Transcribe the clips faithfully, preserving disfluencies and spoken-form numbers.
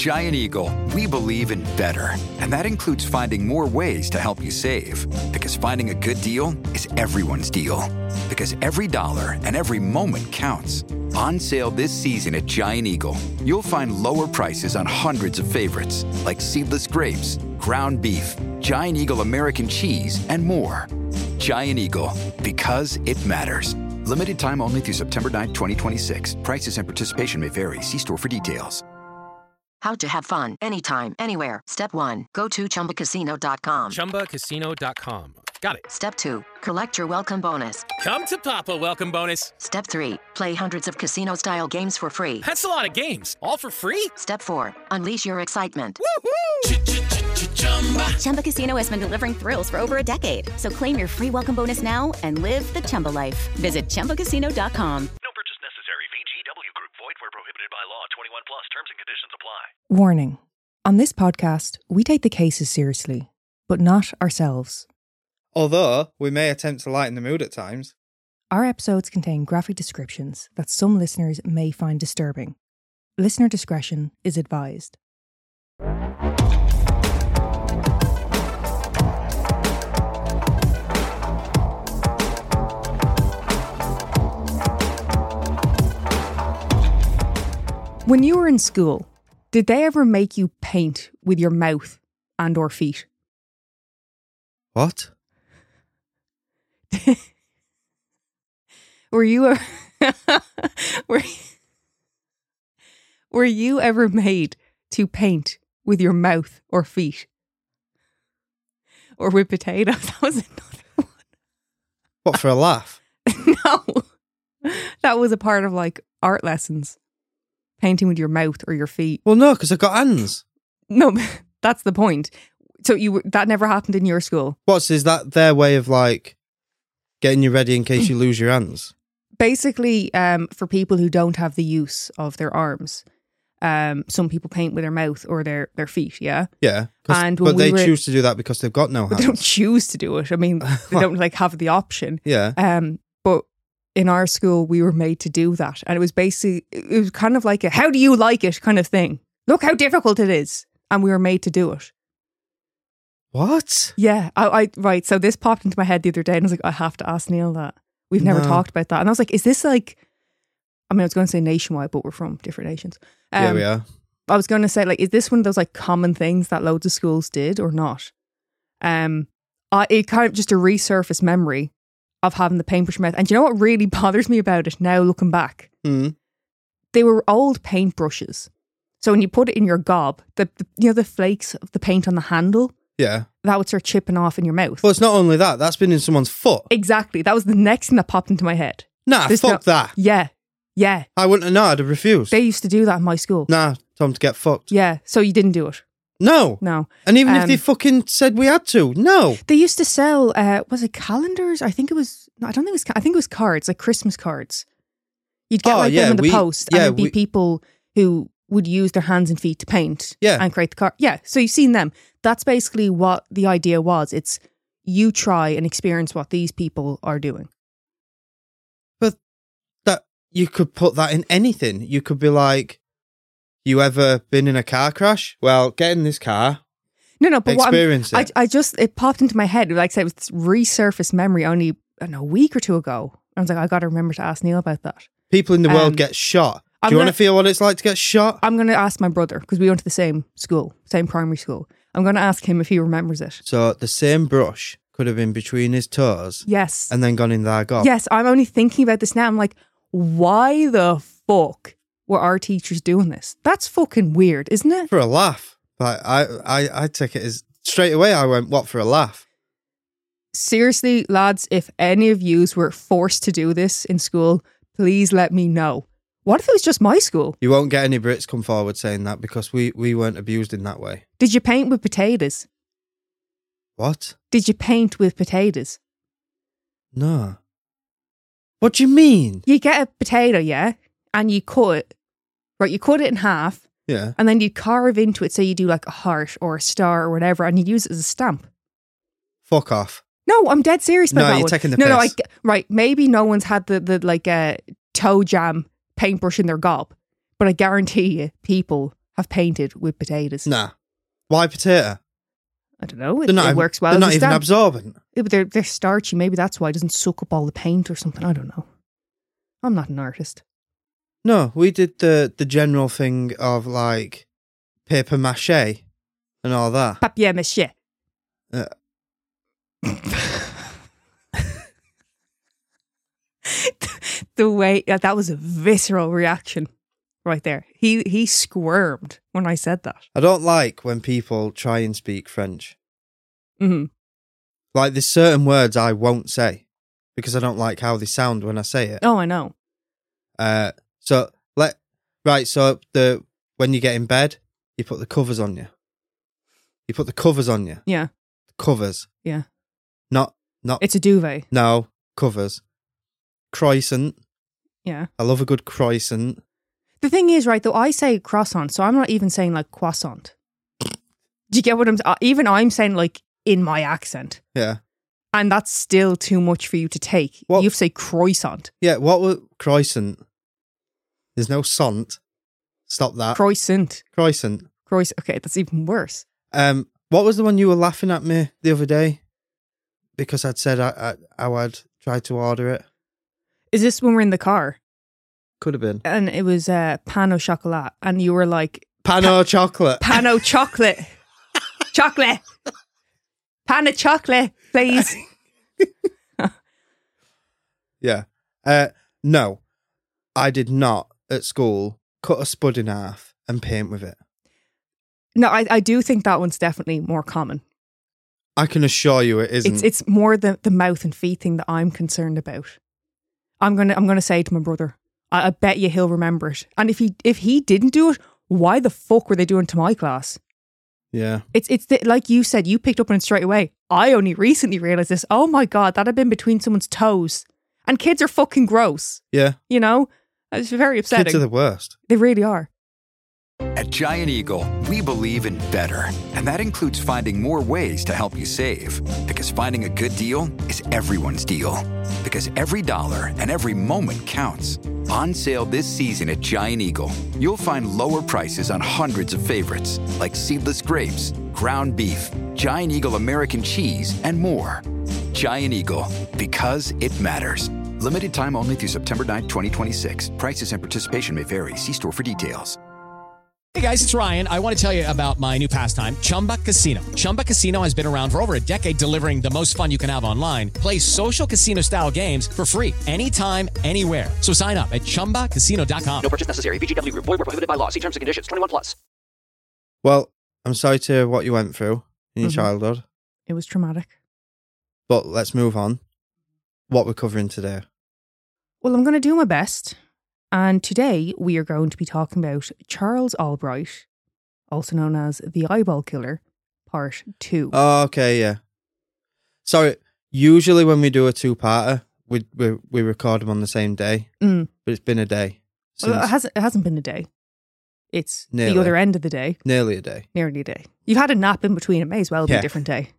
Giant Eagle, we believe in better. And that includes finding more ways to help you save. Because finding a good deal is everyone's deal. Because every dollar and every moment counts. On sale this season at Giant Eagle, you'll find lower prices on hundreds of favorites, like seedless grapes, ground beef, Giant Eagle American cheese, and more. Giant Eagle, because it matters. Limited time only through September ninth, twenty twenty-six. Prices and participation may vary. See store for details. How to have fun anytime, anywhere. Step one, go to Chumba Casino dot com. Chumba Casino dot com. Got it. Step two, collect your welcome bonus. Come to Papa welcome bonus. Step three, play hundreds of casino-style games for free. That's a lot of games, all for free? Step four, unleash your excitement. Woohoo! Chumba Casino has been delivering thrills for over a decade. So claim your free welcome bonus now and live the Chumba life. Visit Chumba Casino dot com. No purchase necessary. V G W Group. Void where prohibited by law. twenty-one plus. Terms and conditions apply. Warning. On this podcast, we take the cases seriously, but not ourselves. Although, we may attempt to lighten the mood at times. Our episodes contain graphic descriptions that some listeners may find disturbing. Listener discretion is advised. When you were in school, did they ever make you paint with your mouth and or feet? What? Were you a, were, were you ever made to paint with your mouth or feet? Or with potatoes? That was another one. What, for a laugh? No. That was a part of like art lessons. Painting with your mouth or your feet. Well, no, because I've got hands. No, that's the point. So you that never happened in your school? What's, is that their way of like getting you ready in case you lose your hands? Basically, um, for people who don't have the use of their arms, um, some people paint with their mouth or their, their feet, yeah? Yeah. And but we they were, choose to do that because they've got no hands. They don't choose to do it. I mean, they don't like have the option. Yeah. Um, but in our school, we were made to do that. And it was basically, it was kind of like a, how do you like it kind of thing. Look how difficult it is. And we were made to do it. What? Yeah. I, I Right. So this popped into my head the other day and I was like, I have to ask Neil that. We've never No. talked about that. And I was like, is this like, I mean, I was going to say nationwide, but we're from different nations. Um, Yeah, we are. I was going to say, like, is this one of those like common things that loads of schools did or not? Um, I, it kind of just a resurfaced memory of having the paintbrush mouth. And do you know what really bothers me about it now looking back? Mm. They were old paintbrushes. So when you put it in your gob, the, the you know the flakes of the paint on the handle, Yeah. that would start chipping off in your mouth. Well, it's not only that. That's been in someone's foot. Exactly. That was the next thing that popped into my head. Nah, There's fuck no- that. Yeah. Yeah. I wouldn't have known. I'd have refused. They used to do that in my school. Nah, Tom to get fucked. Yeah. So you didn't do it? No. No. And even if Um, they fucking said we had to, no. They used to sell, uh, was it calendars? I think it was, no, I don't think it was, ca- I think it was cards, like Christmas cards. You'd get Oh, like yeah, them in the we- post yeah, and it'd be we- people who would use their hands and feet to paint Yeah. and create the card. Yeah, so you've seen them. That's basically what the idea was. It's you try and experience what these people are doing. But that you could put that in anything. You could be like, you ever been in a car crash? Well, get in this car. No, no, but Experience what I'm, it. I, I just, it popped into my head. Like I said, it was this resurfaced memory only, I don't know, a week or two ago. I was like, I got to remember to ask Neil about that. People in the world Um, get shot. Do I'm you want gonna- to feel what it's like to get shot? I'm going to ask my brother because we went to the same school, same primary school. I'm going to ask him if he remembers it. So the same brush could have been between his toes Yes. and then gone in their gob. Yes, I'm only thinking about this now. I'm like, why the fuck were our teachers doing this? That's fucking weird, isn't it? For a laugh. But I, I, I take it as straight away. I went, what, for a laugh? Seriously, lads, if any of yous were forced to do this in school, please let me know. What if it was just my school? You won't get any Brits come forward saying that because we, we weren't abused in that way. Did you paint with potatoes? What? Did you paint with potatoes? No. What do you mean? You get a potato, yeah, and you cut it. Right, you cut it in half, Yeah. and then you carve into it. So you do like a heart or a star or whatever, and you use it as a stamp. Fuck off. No, I'm dead serious about No, that you're one. taking the no, no, I piss. get- right. Maybe no one's had the, the like uh, toe jam paintbrush in their gob, but I guarantee you, people have painted with potatoes. Nah. Why potato? I don't know. It, They're not, it works well. They're as not a even stamp. absorbent. Yeah, but they're they're starchy. Maybe that's why it doesn't suck up all the paint or something. I don't know. I'm not an artist. No, we did the, the general thing of like paper mache and all that. Papier mâché. Uh, The way yeah, that was a visceral reaction right there. He he squirmed when I said that. I don't like when people try and speak French. Mm-hmm. Like there's certain words I won't say because I don't like how they sound when I say it. Oh, I know. Uh, so let right. So the when you get in bed, you put the covers on you. You put the covers on you. Yeah. Covers. Yeah. Not not. It's a duvet. No covers. Croissant. Yeah. I love a good croissant. The thing is, right, though, I say croissant, so I'm not even saying like croissant. Do you get what I'm saying? Even I'm saying like in my accent. Yeah. And that's still too much for you to take. What? You have to say croissant. Yeah. What was croissant? There's no sont. Stop that. Croissant. Croissant. Croissant. Okay, that's even worse. Um, what was the one you were laughing at me the other day? Because I'd said I, I, how I'd tried to order it. Is this when we're in the car? Could have been. And it was uh, pan au chocolat. And you were like... Pan au chocolate. Pan au chocolate. Chocolate. Pan au chocolate, please. Yeah. Uh, no, I did not at school cut a spud in half and paint with it. No, I, I do think that one's definitely more common. I can assure you it isn't. It's it's more the, the mouth and feet thing that I'm concerned about. I'm gonna I'm gonna say to my brother, I, I bet you he'll remember it. And if he if he didn't do it, why the fuck were they doing it to my class? Yeah. It's it's the, like you said, you picked up on it straight away. I only recently realised this. Oh my God, that had been between someone's toes. And kids are fucking gross. Yeah. You know? It's very upsetting. Kids are the worst. They really are. At Giant Eagle, we believe in better. And that includes finding more ways to help you save. Because finding a good deal is everyone's deal. Because every dollar and every moment counts. On sale this season at Giant Eagle, you'll find lower prices on hundreds of favorites. Like seedless grapes, ground beef, Giant Eagle American cheese, and more. Giant Eagle, because it matters. Limited time only through September ninth, twenty twenty-six. Prices and participation may vary. See store for details. Hey guys, it's Ryan. I want to tell you about my new pastime, Chumba Casino. Chumba Casino has been around for over a decade, delivering the most fun you can have online. Play social casino-style games for free anytime, anywhere. So sign up at chumba casino dot com. No purchase necessary. V G W Group. Void where prohibited by law. See terms and conditions. twenty-one plus. Well, I'm sorry to hear what you went through in your Mhm. childhood. It was traumatic. But let's move on. What we're covering today. Well, I'm going to do my best. And today we are going to be talking about Charles Albright, also known as the Eyeball Killer, part two. Oh, okay, yeah. Sorry, usually when we do a two-parter, we we, we record them on the same day. Mm. But it's been a day. Since Well, it hasn't, it hasn't been a day. It's Nearly. the other end of the day. nearly a day. Nearly a day. You've had a nap in between. It may as well be Yeah. a different day.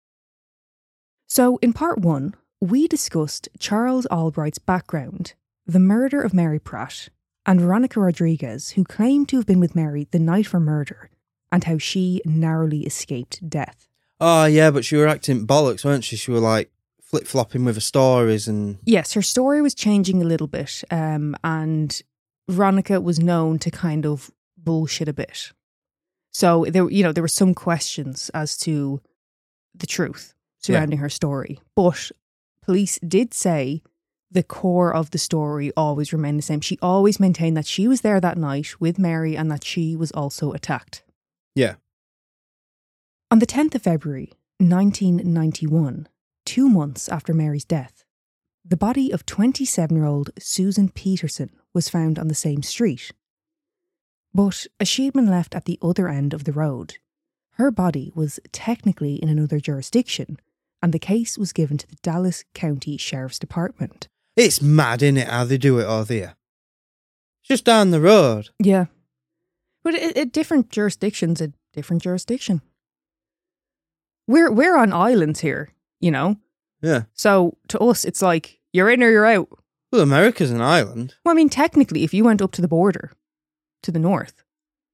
So in part one, we discussed Charles Albright's background, the murder of Mary Pratt, and Veronica Rodriguez, who claimed to have been with Mary the night of her murder, and how she narrowly escaped death. Oh, yeah, but she were acting bollocks, weren't she? She were like flip-flopping with her stories and... Yes, her story was changing a little bit, um, and Veronica was known to kind of bullshit a bit. So there, you know, there were some questions as to the truth surrounding her story, but police did say the core of the story always remained the same. She always maintained that she was there that night with Mary and that she was also attacked. Yeah. On the tenth of February, nineteen ninety-one, two months after Mary's death, the body of twenty-seven-year-old Susan Peterson was found on the same street. But as she had been left at the other end of the road, her body was technically in another jurisdiction, and the case was given to the Dallas County Sheriff's Department. It's mad, innit, how they do it over there. It's just down the road. Yeah. But at, at different jurisdictions, a different jurisdiction. We're we're on islands here, you know? Yeah. So to us, it's like, you're in or you're out. Well, America's an island. Well, I mean, technically, if you went up to the border, to the north,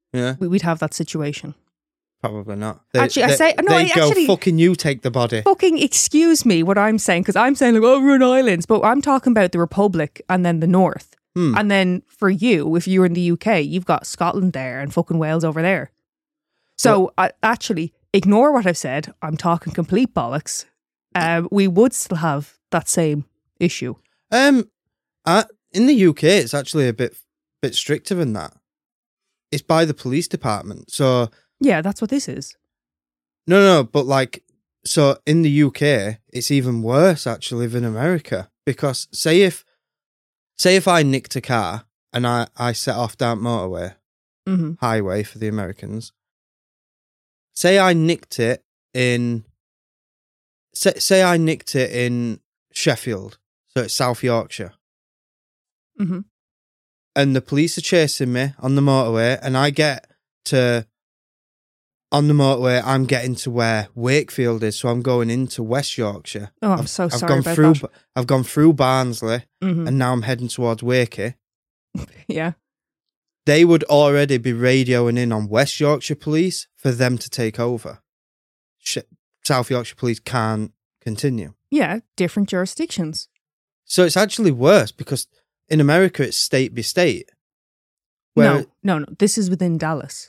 Yeah, we- we'd have that situation. probably not. They, Actually, I they- say- no, they I go, actually- fucking you take the body. Fucking excuse me what I'm saying, because I'm saying like, oh, we're in islands, but I'm talking about the Republic and then the North. Hmm. And then for you, if you're in the U K, you've got Scotland there and fucking Wales over there. So I, actually, ignore what I've said. I'm talking complete bollocks. Um, we would still have that same issue. Um, I, in the U K, it's actually a bit bit stricter than that. It's by the police department. So Yeah, that's what this is. no, no, but like, so in the U K, it's even worse actually than America, because say if, say if I nicked a car and I I set off down motorway, Mm-hmm. highway for the Americans. Say I nicked it in, say, say I nicked it in Sheffield, so it's South Yorkshire, Mm-hmm. and the police are chasing me on the motorway, and I get to, on the motorway, I'm getting to where Wakefield is, so I'm going into West Yorkshire. Oh, I'm I've, so I've sorry gone about through, that. I've gone through Barnsley, Mm-hmm. and now I'm heading towards Wakey. Yeah. They would already be radioing in on West Yorkshire Police for them to take over. Sh- South Yorkshire Police can't continue. Yeah, different jurisdictions. So it's actually worse because in America it's state by state. Where no, no, no. This is within Dallas.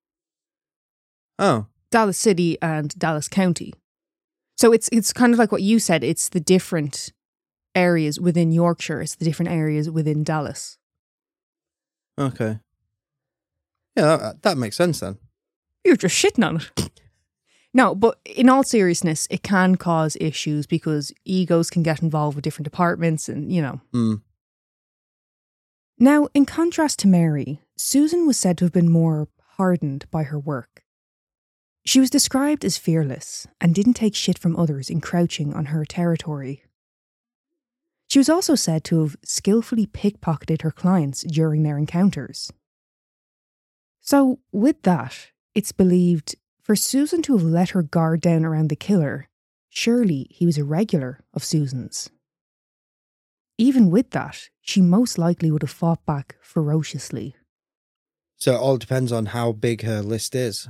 Oh, Dallas City and Dallas County. So it's it's kind of like what you said. It's the different areas within Yorkshire. It's the different areas within Dallas. okay. Yeah, that, that makes sense then. You're just shitting on it. No, but in all seriousness, it can cause issues because egos can get involved with different departments and, you know. Mm. Now, in contrast to Mary, Susan was said to have been more hardened by her work. She was described as fearless and didn't take shit from others encroaching on her territory. She was also said to have skillfully pickpocketed her clients during their encounters. So, with that, it's believed for Susan to have let her guard down around the killer, surely he was a regular of Susan's. Even with that, she most likely would have fought back ferociously. So it all depends on how big her list is.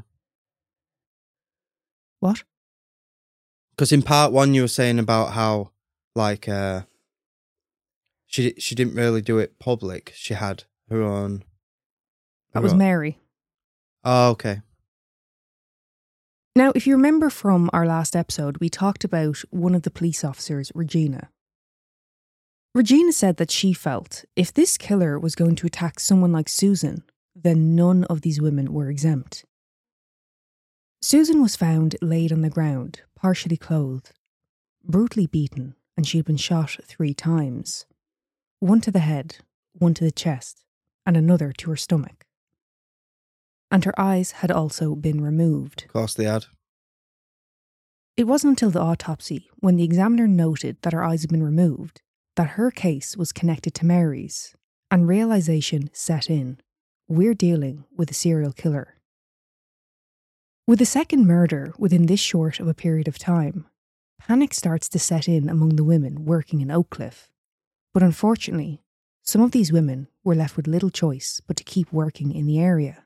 What? Because in part one you were saying about how, like, uh, she she didn't really do it public. She had her own. That her was own- Mary. Oh, okay. Now, if you remember from our last episode, we talked about one of the police officers, Regina. Regina said that she felt if this killer was going to attack someone like Susan, then none of these women were exempt. Susan was found laid on the ground, partially clothed, brutally beaten, and she had been shot three times. One to the head, one to the chest, and another to her stomach. And her eyes had also been removed. Of course they had. It wasn't until the autopsy, when the examiner noted that her eyes had been removed, that her case was connected to Mary's, and realisation set in. We're dealing with a serial killer. With the second murder within this short of a period of time, panic starts to set in among the women working in Oakcliff. But unfortunately, some of these women were left with little choice but to keep working in the area.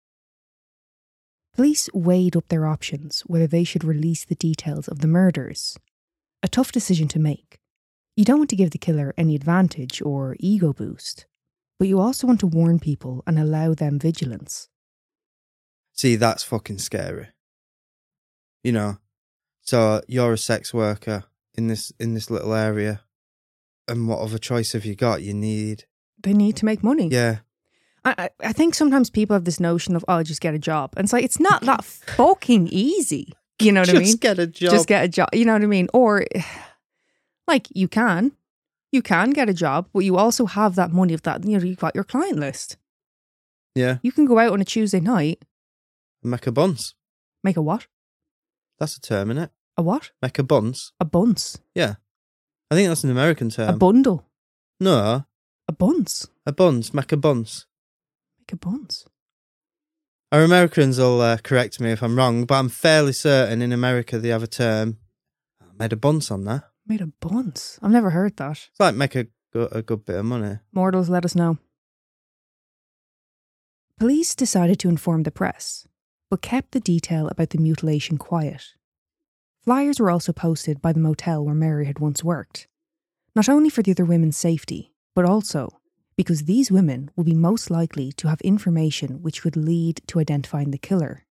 Police weighed up their options whether they should release the details of the murders. A tough decision to make. You don't want to give the killer any advantage or ego boost, but you also want to warn people and allow them vigilance. See, that's fucking scary. You know, so you're a sex worker in this in this little area, and what other choice have you got? You need. They need to make money. Yeah. I, I I think sometimes people have this notion of, oh, just get a job. And it's like, it's not that fucking easy. You know what Just I mean? get a job. Just get a job. You know what I mean? Or, like, you can. You can get a job, but you also have that money of that, you know, you've got your client list. Yeah. You can go out on a Tuesday night, Make a buns. make a what? That's a term, innit? A what? Make a buns. A buns. Yeah. I think that's an American term. a bundle. No. A buns. A buns. Make a buns. Make a buns. Our Americans will uh, correct me if I'm wrong, but I'm fairly certain in America they have a term. I made a buns on that. Made a buns. I've never heard that. It's like make a, go- a good bit of money. Mortals, let us know. Police decided to inform the press, but kept the detail about the mutilation quiet. Flyers were also posted by the motel where Mary had once worked, not only for the other women's safety, but also because these women would be most likely to have information which would lead to identifying the killer.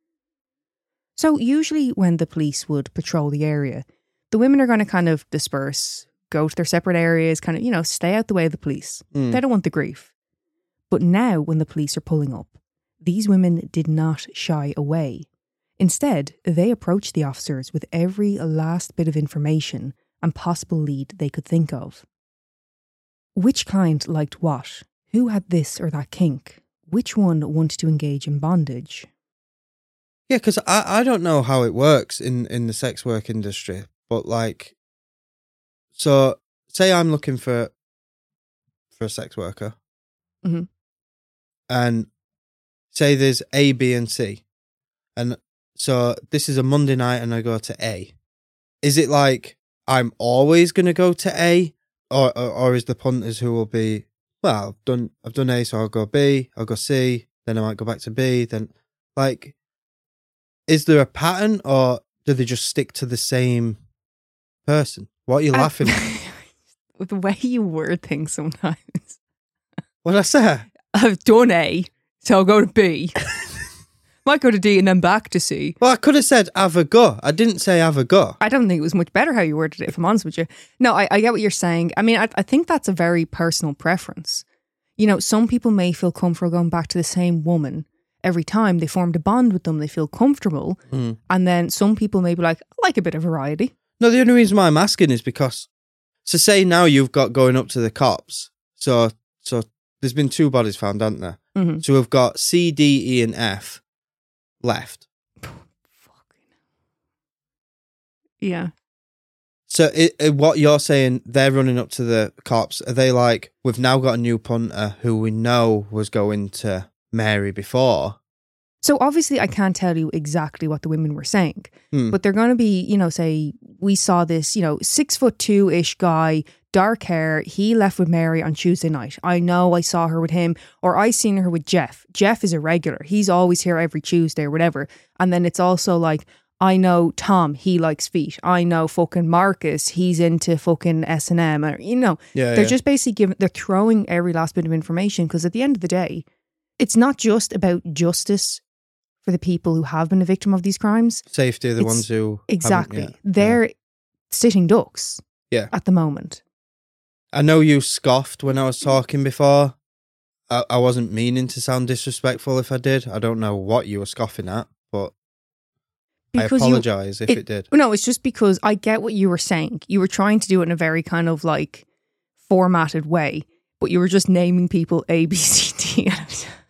So usually when the police would patrol the area, the women are going to kind of disperse, go to their separate areas, kind of, you know, stay out the way of the police. Mm. They don't want the grief. But now when the police are pulling up, these women did not shy away. Instead, they approached the officers with every last bit of information and possible lead they could think of. Which kind liked what? Who had this or that kink? Which one wanted to engage in bondage? Yeah, because I, I don't know how it works in, in the sex work industry, but like, so say I'm looking for for a sex worker, mm-hmm. and say there's A, B, and C, and so this is a Monday night, and I go to A. Is it like I'm always going to go to A, or, or or is the punters who will be, well, I've done I've done A, so I'll go B, I'll go C, then I might go back to B, then like. Is there a pattern, or do they just stick to the same person? What are you laughing at? The way you word things sometimes. What did I say? I've done A, so I'll go to B. Might go to D and then back to C. Well, I could have said have a go. I didn't say have a go. I don't think it was much better how you worded it, if I'm honest with you. No, I, I get what you're saying. I mean, I, I think that's a very personal preference. You know, some people may feel comfortable going back to the same woman every time. They formed a bond with them, they feel comfortable. Mm. And then some people may be like, I like a bit of variety. No, the only reason why I'm asking is because, so say now you've got going up to the cops. So so there's been two bodies found, haven't there? Mm-hmm. So we've got C, D, E and F left. Yeah. So it, it, what you're saying, they're running up to the cops. Are they like, we've now got a new punter who we know was going to Mary before? So obviously I can't tell you exactly what the women were saying, hmm. but they're going to be, you know, say we saw this, you know, six foot two-ish guy, dark hair. He left with Mary on Tuesday night. I know I saw her with him, or I seen her with Jeff. Jeff is a regular. He's always here every Tuesday or whatever. And then it's also like, I know Tom, he likes feet. I know fucking Marcus, he's into fucking S and M. Or, you know, yeah, they're yeah. just basically giving, they're throwing every last bit of information, because at the end of the day, it's not just about justice for the people who have been a victim of these crimes. Safety of the It's, ones who exactly. haven't yet. They're yeah. sitting ducks yeah. at the moment. I know you scoffed when I was talking before. I, I wasn't meaning to sound disrespectful if I did. I don't know what you were scoffing at, but because I apologise if it, it did. No, it's just because I get what you were saying. You were trying to do it in a very kind of like formatted way, but you were just naming people A, B, C, D.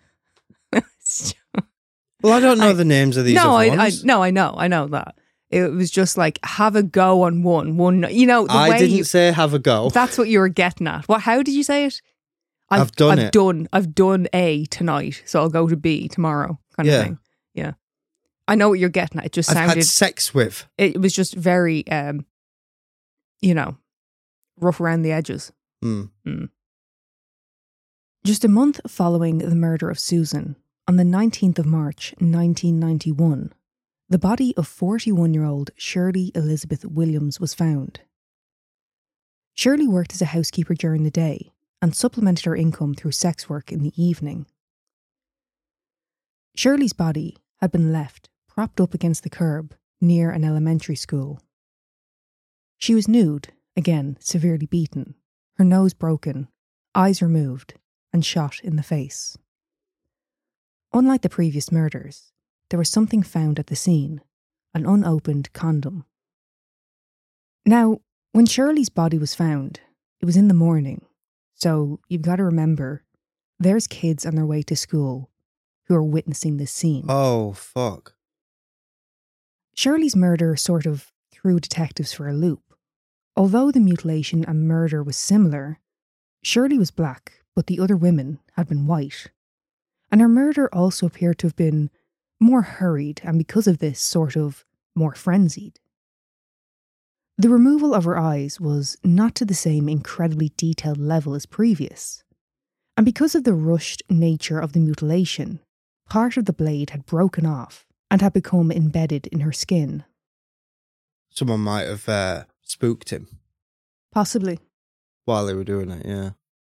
Well, I don't know I, the names of these no, other I, ones. I, no, I know, I know that. It was just like, have a go on one. One, you know, the I way didn't you, say have a go. That's what you were getting at. What? How did you say it? I've, I've done I've it. Done, I've done A tonight, so I'll go to B tomorrow, kind yeah. of thing. Yeah. I know what you're getting at. It just I've sounded... had sex with. It was just very, um, you know, rough around the edges. Mm. Mm. Just a month following the murder of Susan, on the nineteenth of March, nineteen ninety-one, the body of forty-one-year-old Shirley Elizabeth Williams was found. Shirley worked as a housekeeper during the day and supplemented her income through sex work in the evening. Shirley's body had been left propped up against the curb near an elementary school. She was nude, again severely beaten, her nose broken, eyes removed, and shot in the face. Unlike the previous murders, there was something found at the scene, an unopened condom. Now, when Shirley's body was found, it was in the morning, so you've got to remember, there's kids on their way to school who are witnessing this scene. Oh, fuck. Shirley's murder sort of threw detectives for a loop. Although the mutilation and murder was similar, Shirley was black, but the other women had been white. And her murder also appeared to have been more hurried and because of this sort of more frenzied. The removal of her eyes was not to the same incredibly detailed level as previous, And because of the rushed nature of the mutilation, part of the blade had broken off and had become embedded in her skin. Someone might have uh, spooked him Possibly. while they were doing it, yeah.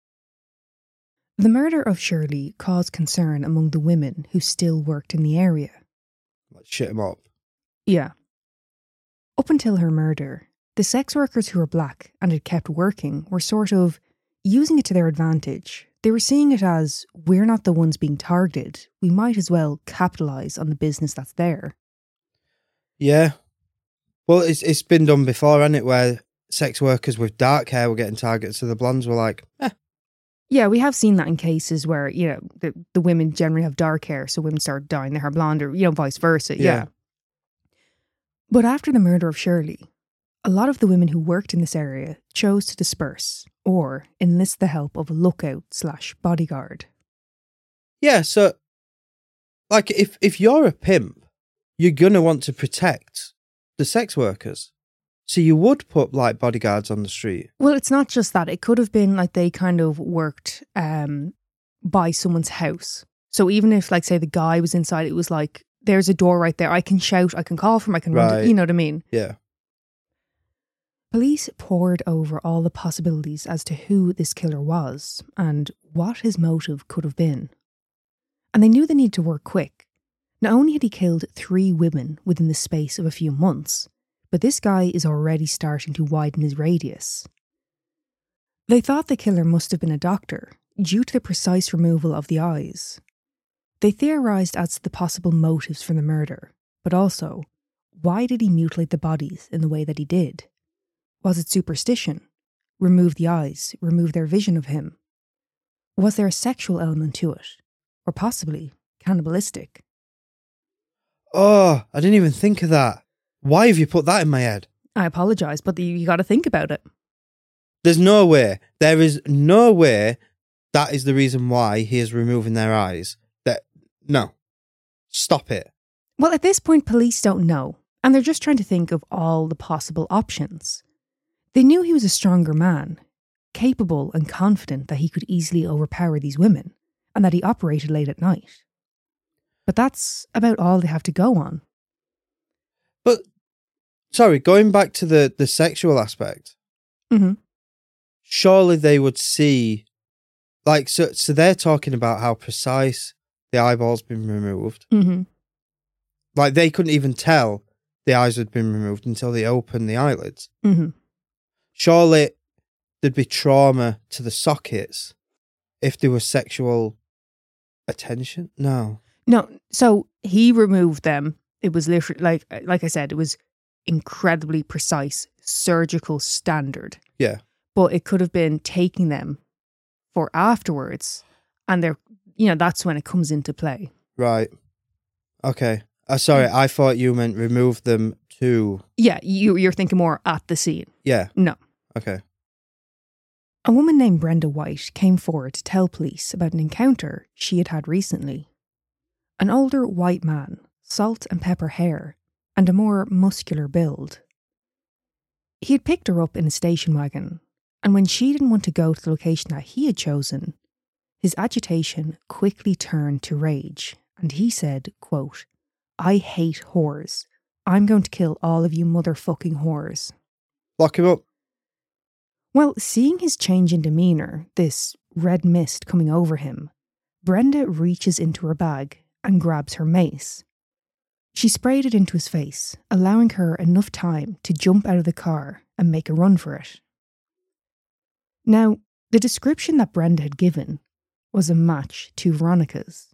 The murder of Shirley caused concern among the women who still worked in the area. Like, shit him up. Yeah. Up until her murder, the sex workers who were black and had kept working were sort of using it to their advantage. They were seeing it as, we're not the ones being targeted. We might as well capitalise on the business that's there. Yeah. Well, it's it's been done before, hasn't it, where sex workers with dark hair were getting targeted, so the blondes were like, eh. Yeah, we have seen that in cases where, you know, the, the women generally have dark hair, so women start dyeing their hair blonde, or, you know, vice versa. Yeah. Yeah. But after the murder of Shirley, a lot of the women who worked in this area chose to disperse or enlist the help of a lookout slash bodyguard. Yeah, so, like, if, if you're a pimp, you're going to want to protect the sex workers. So you would put, like, bodyguards on the street. Well, it's not just that. It could have been like they kind of worked um, by someone's house. So even if, like, say, the guy was inside, it was like, there's a door right there. I can shout, I can call for him, I can run. Right. To, you know what I mean? Yeah. Police pored over all the possibilities as to who this killer was and what his motive could have been. And they knew they needed to work quick. Not only had he killed three women within the space of a few months, but this guy is already starting to widen his radius. They thought the killer must have been a doctor, due to the precise removal of the eyes. They theorised as to the possible motives for the murder, but also, why did he mutilate the bodies in the way that he did? Was it superstition? Remove the eyes, remove their vision of him? Was there a sexual element to it? Or possibly cannibalistic? Oh, I didn't even think of that. Why have you put that in my head? I apologise, but you, you got to think about it. There's no way. There is no way that is the reason why he is removing their eyes. That no. Stop it. Well, at this point, police don't know, and they're just trying to think of all the possible options. They knew he was a stronger man, capable and confident that he could easily overpower these women, and that he operated late at night. But that's about all they have to go on. But, sorry, going back to the, the sexual aspect, Mm-hmm. surely they would see, like, so, so they're talking about how precise the eyeball's been removed. Mm-hmm. Like, they couldn't even tell the eyes had been removed until they opened the eyelids. Mm-hmm. Surely there'd be trauma to the sockets if there was sexual attention? No. No, so he removed them. It was literally, like, like I said, it was incredibly precise, surgical standard. Yeah. But it could have been taking them for afterwards, and they're, you know, that's when it comes into play. Right. Okay. Uh, sorry, I thought you meant remove them to... Yeah, you, you're thinking more at the scene. Yeah. No. Okay. A woman named Brenda White came forward to tell police about an encounter she had had recently. An older white man, salt and pepper hair, and a more muscular build. He had picked her up in a station wagon, and when she didn't want to go to the location that he had chosen, his agitation quickly turned to rage, and he said, quote, "I hate whores. I'm going to kill all of you motherfucking whores." Lock him up. Well, seeing his change in demeanour, this red mist coming over him, Brenda reaches into her bag and grabs her mace. She sprayed it into his face, allowing her enough time to jump out of the car and make a run for it. Now, the description that Brenda had given was a match to Veronica's.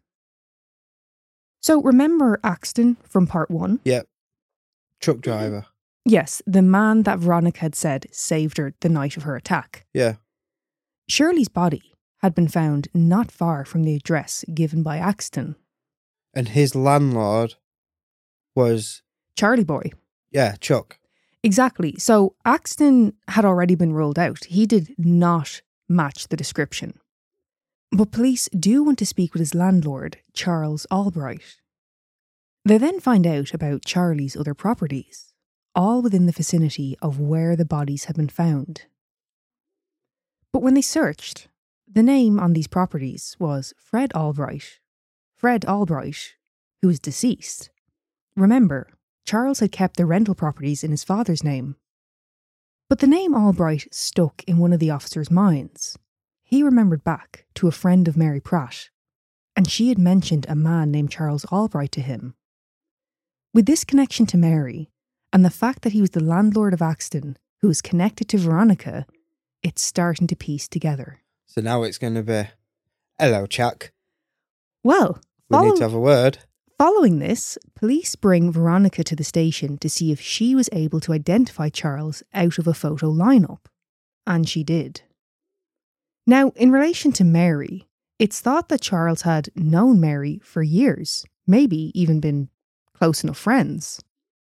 So remember Axton from part one? Yep. Truck driver. Yes, the man that Veronica had said saved her the night of her attack. Yeah. Shirley's body had been found not far from the address given by Axton. And his landlord was... Charlie Boy. Yeah, Chuck. Exactly. So Axton had already been ruled out. He did not match the description. But police do want to speak with his landlord, Charles Albright. They then find out about Charlie's other properties, all within the vicinity of where the bodies had been found. But when they searched, The name on these properties was Fred Albright. Fred Albright, who was deceased. Remember, Charles had kept the rental properties in his father's name. But the name Albright stuck in one of the officers' minds. He remembered back to a friend of Mary Pratt, and she had mentioned a man named Charles Albright to him. With this connection to Mary, and the fact that he was the landlord of Axton, who was connected to Veronica, it's starting to piece together. So now it's going to be, hello, Chuck. Well, We follow- need to have a word. following this, police bring Veronica to the station to see if she was able to identify Charles out of a photo lineup. And she did. Now, in relation to Mary, it's thought that Charles had known Mary for years, maybe even been close enough friends.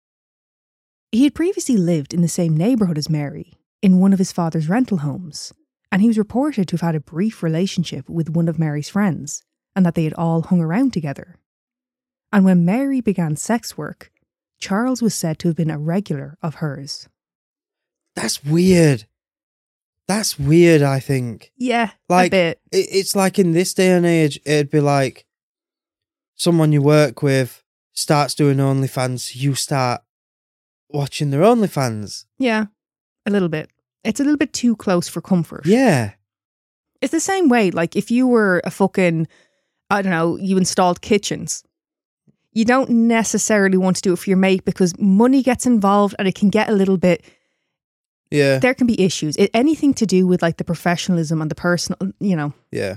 He had previously lived in the same neighbourhood as Mary, in one of his father's rental homes, and he was reported to have had a brief relationship with one of Mary's friends, and that they had all hung around together. And when Mary began sex work, Charles was said to have been a regular of hers. That's weird. That's weird, I think. Yeah, Like, a bit. it- it's like in this day and age, it'd be like someone you work with starts doing OnlyFans, you start watching their OnlyFans. Yeah, a little bit. It's a little bit too close for comfort. Yeah. It's the same way, like if you were a fucking, I don't know, you installed kitchens. You don't necessarily want to do it for your mate because money gets involved and it can get a little bit, Yeah. there can be issues. It, anything to do with like the professionalism and the personal, you know. Yeah.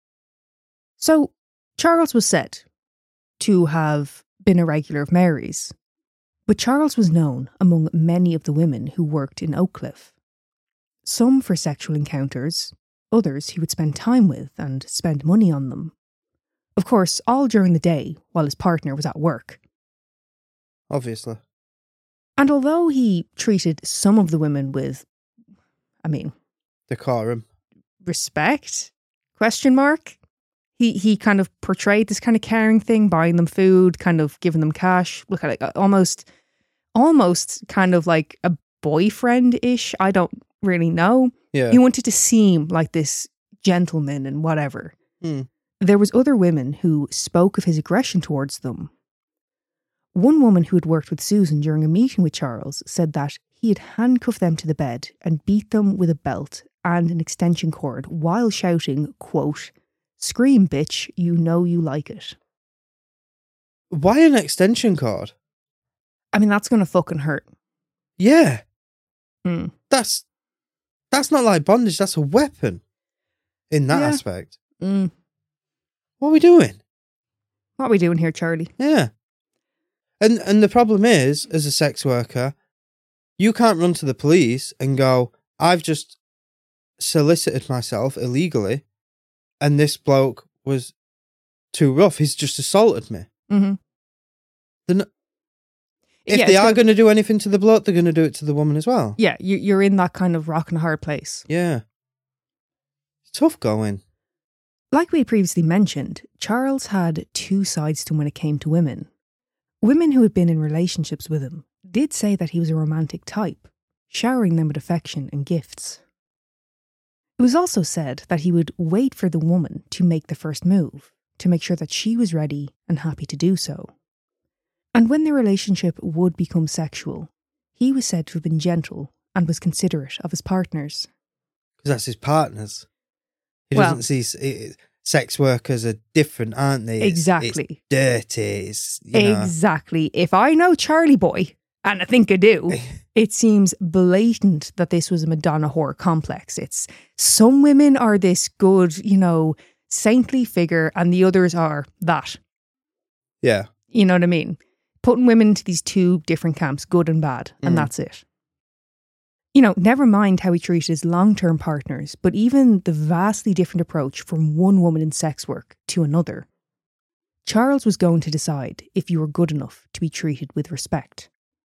So Charles was said to have been a regular of Mary's, but Charles was known among many of the women who worked in Oakcliff. Some for sexual encounters, others he would spend time with and spend money on them. Of course, all during the day while his partner was at work. Obviously. And although he treated some of the women with, I mean, Decorum. respect? Question mark? He he kind of portrayed this kind of caring thing, buying them food, kind of giving them cash. Look at it, almost, almost kind of like a boyfriend-ish. I don't really know. Yeah. He wanted to seem like this gentleman and whatever. Hmm. There was other women who spoke of his aggression towards them. One woman who had worked with Susan during a meeting with Charles said that he had handcuffed them to the bed and beat them with a belt and an extension cord while shouting, quote, "Scream, bitch, you know you like it." Why an extension cord? I mean, that's going to fucking hurt. Yeah. Hmm. That's that's not like bondage, that's a weapon in that Yeah. aspect. Mm. What are we doing? What are we doing here, Charlie? Yeah. And and the problem is, as a sex worker, you can't run to the police and go, I've just solicited myself illegally and this bloke was too rough. He's just assaulted me. Mm-hmm. They're not, if Yeah, they it's are gonna- going to do anything to the bloke, they're going to do it to the woman as well. Yeah, you, you're in that kind of rock and a hard place. Yeah. It's tough going. Like we previously mentioned, Charles had two sides to him when it came to women. Women who had been in relationships with him did say that he was a romantic type, showering them with affection and gifts. It was also said that he would wait for the woman to make the first move, to make sure that she was ready and happy to do so. And when their relationship would become sexual, he was said to have been gentle and was considerate of his partners. Because that's his partners. He Well- doesn't see s- it- sex workers are different, aren't they? It's- Exactly. It's dirty. It's, you know. Exactly. If I know Charlie Boy, and I think I do, it seems blatant that this was a Madonna whore complex. It's some women are this good, you know, saintly figure, and the others are that. Yeah. You know what I mean? Putting women into these two different camps, good and bad, and Mm. that's it. You know, never mind how he treated his long-term partners, but even the vastly different approach from one woman in sex work to another. Charles was going to decide if you were good enough to be treated with respect.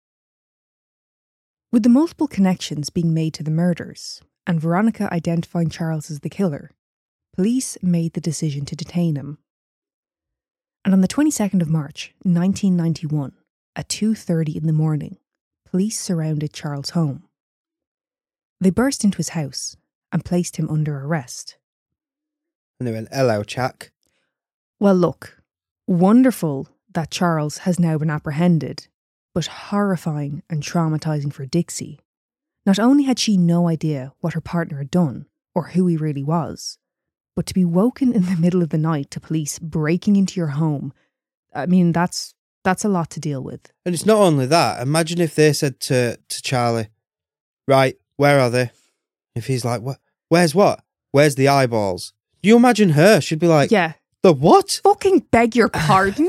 With the multiple connections being made to the murders, and Veronica identifying Charles as the killer, police made the decision to detain him. And on the twenty-second of March, nineteen ninety-one, at two thirty in the morning, police surrounded Charles' home. They burst into his house and placed him under arrest. And they went, hello, Chuck. Well, look, wonderful that Charles has now been apprehended, but horrifying and traumatising for Dixie. Not only had she no idea what her partner had done, or who he really was, but to be woken in the middle of the night to police breaking into your home, I mean, that's that's a lot to deal with. And it's not only that. Imagine if they said to, to Charlie, right, where are they? If he's like, what? Where's what? Where's the eyeballs? Do you imagine her? She'd be like, Yeah. The what? Fucking beg your pardon?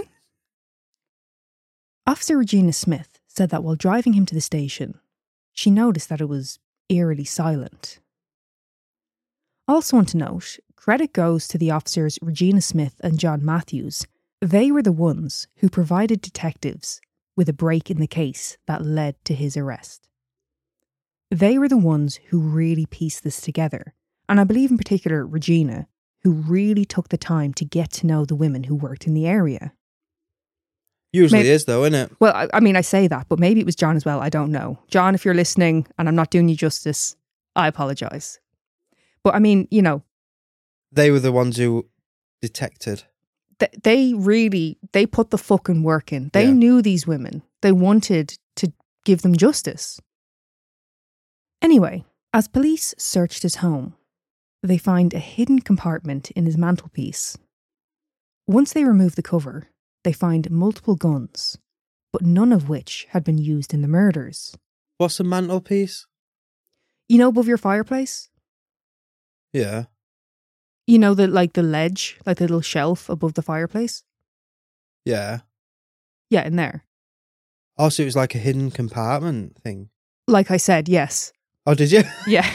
Officer Regina Smith said that while driving him to the station, she noticed that it was eerily silent. Also want to note, credit goes to the officers Regina Smith and John Matthews. They were the ones who provided detectives with a break in the case that led to his arrest. They were the ones who really pieced this together, and I believe in particular Regina, who really took the time to get to know the women who worked in the area. Usually Maybe, is though, isn't it? Well, I, I mean, I say that, but maybe it was John as well. I don't know. John, if you're listening and I'm not doing you justice, I apologise. But I mean, you know. They were the ones who detected. Th- they really, they put the fucking work in. They Yeah. knew these women. They wanted to give them justice. Anyway, as police searched his home, they find a hidden compartment in his mantelpiece. Once they remove the cover, they find multiple guns, but none of which had been used in the murders. What's a mantelpiece? You know, above your fireplace? Yeah. You know, the like the ledge, like the little shelf above the fireplace? Yeah. Yeah, in there. Oh, so it was like a hidden compartment thing. Like I said, yes. Oh, did you? Yeah.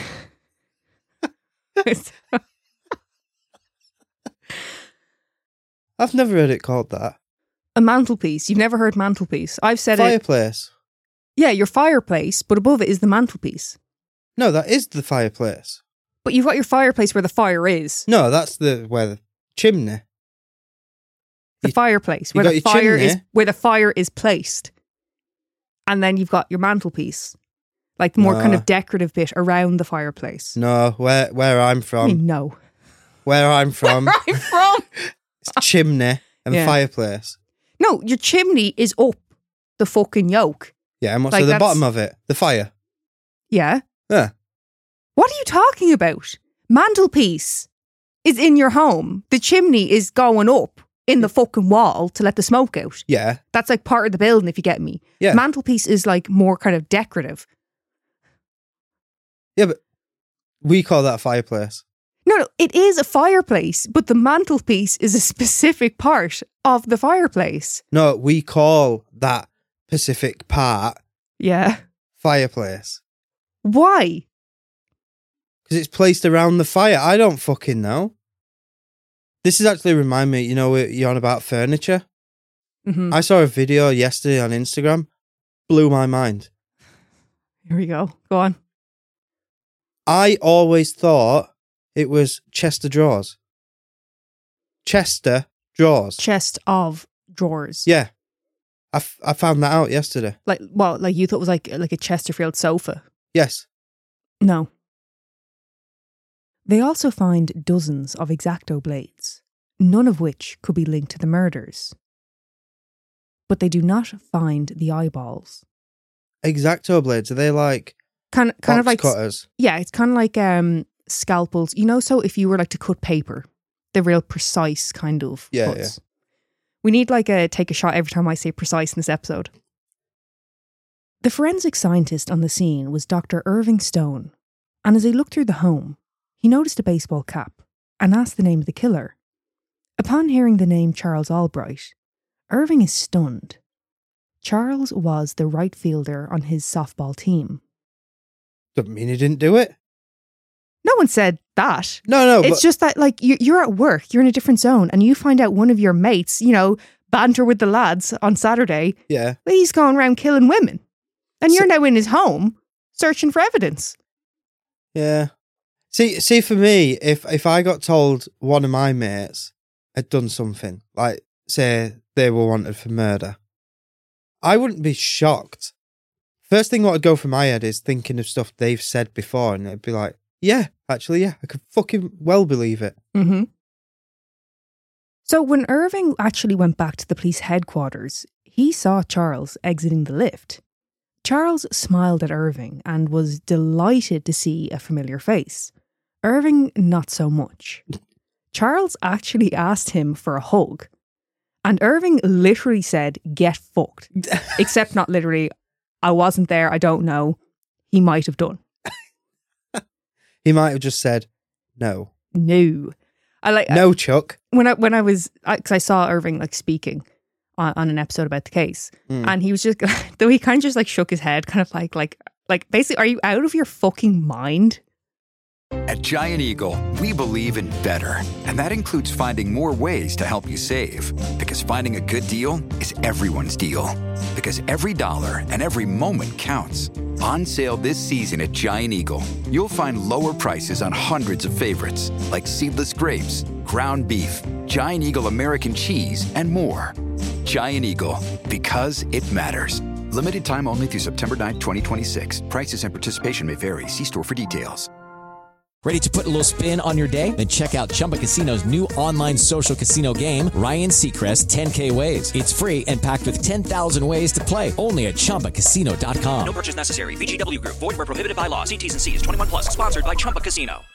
I've never heard it called that. A mantelpiece. You've never heard mantelpiece. I've said it. Fireplace. Yeah, your fireplace, but above it is the mantelpiece. No, that is the fireplace. But you've got your fireplace where the fire is. No, that's the where the chimney. The You- fireplace you where got the your fire is chimney. where the fire is placed. And then you've got your mantelpiece. Like the more kind No. of decorative bit around the fireplace. No, where where I'm I from, mean, no. where I'm from, Where I'm from? it's chimney and Yeah. fireplace. No, your chimney is up the fucking yoke. Yeah, and what's Like at the that's- bottom of it? The fire. Yeah. Yeah. What are you talking about? Mantelpiece is in your home. The chimney is going up in the fucking wall to let the smoke out. Yeah. That's like part of the building, if you get me. Yeah. Mantelpiece is like more kind of decorative. Yeah, but we call that a fireplace. No, no, it is a fireplace, but the mantelpiece is a specific part of the fireplace. No, we call that specific part Yeah. fireplace. Why? Because it's placed around the fire. I don't fucking know. This is actually remind me, you know, you're on about furniture. Mm-hmm. I saw a video yesterday on Instagram. Blew my mind. Here we go. Go on. I always thought it was Chester drawers. Chester drawers. Chest of drawers. Yeah. I, f- I found that out yesterday. Like, well, like you thought it was like like a Chesterfield sofa. Yes. No. They also find dozens of X-Acto blades, none of which could be linked to the murders. But they do not find the eyeballs. X-Acto blades, are they like Kind of, kind of box like cutters? yeah, it's kind of like um scalpels. You know, so if you were like to cut paper, the real precise kind of Yeah, cuts. We need like a take a shot every time I say precise in this episode. The forensic scientist on the scene was Doctor Irving Stone, and as he looked through the home, he noticed a baseball cap and asked the name of the killer. Upon hearing the name Charles Albright, Irving is stunned. Charles was the right fielder on his softball team. Doesn't mean he didn't do it. No one said that. No, no, It's but just that, like, you- you're at work, you're in a different zone, and you find out one of your mates, you know, banter with the lads on Saturday, yeah. that he's going around killing women. And you're So- now in his home searching for evidence. Yeah. See, see, for me, if if I got told one of my mates had done something, like say they were wanted for murder, I wouldn't be shocked. First thing what would go through my head is thinking of stuff they've said before, and it'd be like, yeah, actually, yeah, I could fucking well believe it. Mm-hmm. So when Irving actually went back to the police headquarters, he saw Charles exiting the lift. Charles smiled at Irving and was delighted to see a familiar face. Irving, not so much. Charles actually asked him for a hug. And Irving literally said, "Get fucked." Except not literally. I wasn't there, I don't know. He might have done. He might have just said, no. No. I like No, uh, Chuck. When I when I was, because I, I saw Irving like speaking on, on an episode about the case, Mm. and he was just, though he kind of just like shook his head, kind of like, like, like basically, are you out of your fucking mind? At Giant Eagle, we believe in better. And that includes finding more ways to help you save. Because finding a good deal is everyone's deal. Because every dollar and every moment counts. On sale this season at Giant Eagle, you'll find lower prices on hundreds of favorites, like seedless grapes, ground beef, Giant Eagle American cheese, and more. Giant Eagle, because it matters. Limited time only through September ninth, twenty twenty-six. Prices and participation may vary. See store for details. Ready to put a little spin on your day? Then check out Chumba Casino's new online social casino game, Ryan Seacrest ten K Ways. It's free and packed with ten thousand ways to play. Only at Chumba Casino dot com. No purchase necessary. V G W Group. Void where prohibited by law. See T's and C's. twenty-one plus. Sponsored by Chumba Casino.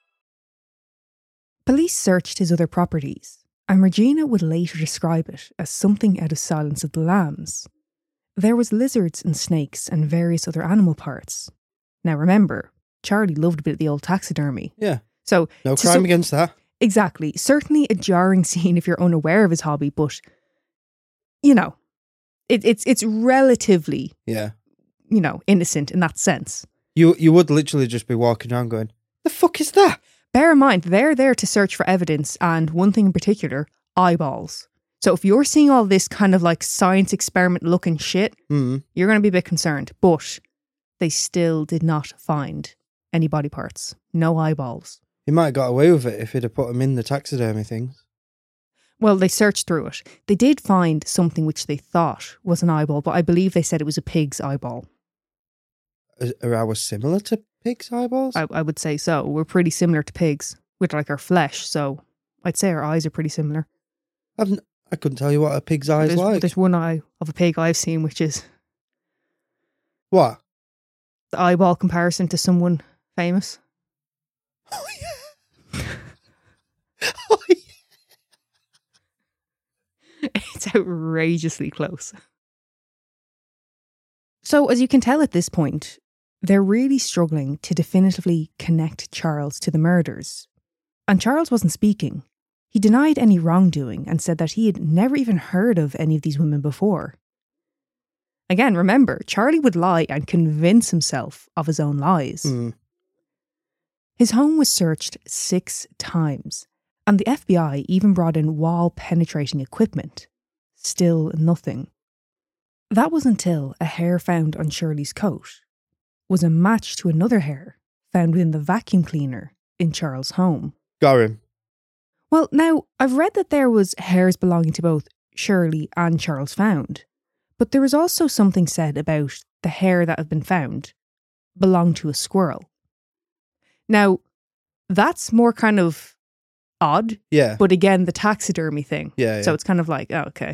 Police searched his other properties, and Regina would later describe it as something out of Silence of the Lambs. There was lizards and snakes and various other animal parts. Now remember, Charlie loved a bit of the old taxidermy. Yeah. So No to crime some- against that. Exactly. Certainly a jarring scene if you're unaware of his hobby, but, you know, it, it's it's relatively, Yeah. you know, innocent in that sense. You you would literally just be walking around going, the fuck is that? Bear in mind, they're there to search for evidence, and one thing in particular, eyeballs. So if you're seeing all this kind of like science experiment looking shit, Mm. you're going to be a bit concerned. But they still did not find any body parts. No eyeballs. He might have got away with it if he'd have put them in the taxidermy things. Well, they searched through it. They did find something which they thought was an eyeball, but I believe they said it was a pig's eyeball. Is- Are ours similar to pig's eyeballs? I, I would say so. We're pretty similar to pigs with like our flesh, so I'd say our eyes are pretty similar. I've n- I couldn't tell you what a pig's eye is There's, like. there's one eye of a pig I've seen, which is What? the eyeball comparison to someone famous. Oh, yeah. Oh, yeah. It's outrageously close. So, as you can tell at this point, they're really struggling to definitively connect Charles to the murders. And Charles wasn't speaking. He denied any wrongdoing and said that he had never even heard of any of these women before. Again, remember, Charlie would lie and convince himself of his own lies. Mm. His home was searched six times, and the F B I even brought in wall-penetrating equipment. Still nothing. That was until a hair found on Shirley's coat was a match to another hair found within the vacuum cleaner in Charles' home. Got him. Well, now, I've read that there was hairs belonging to both Shirley and Charles found, but there was also something said about the hair that had been found belonged to a squirrel. Now, that's more kind of odd, Yeah. but again, the taxidermy thing. Yeah, So yeah. it's kind of like, oh, okay.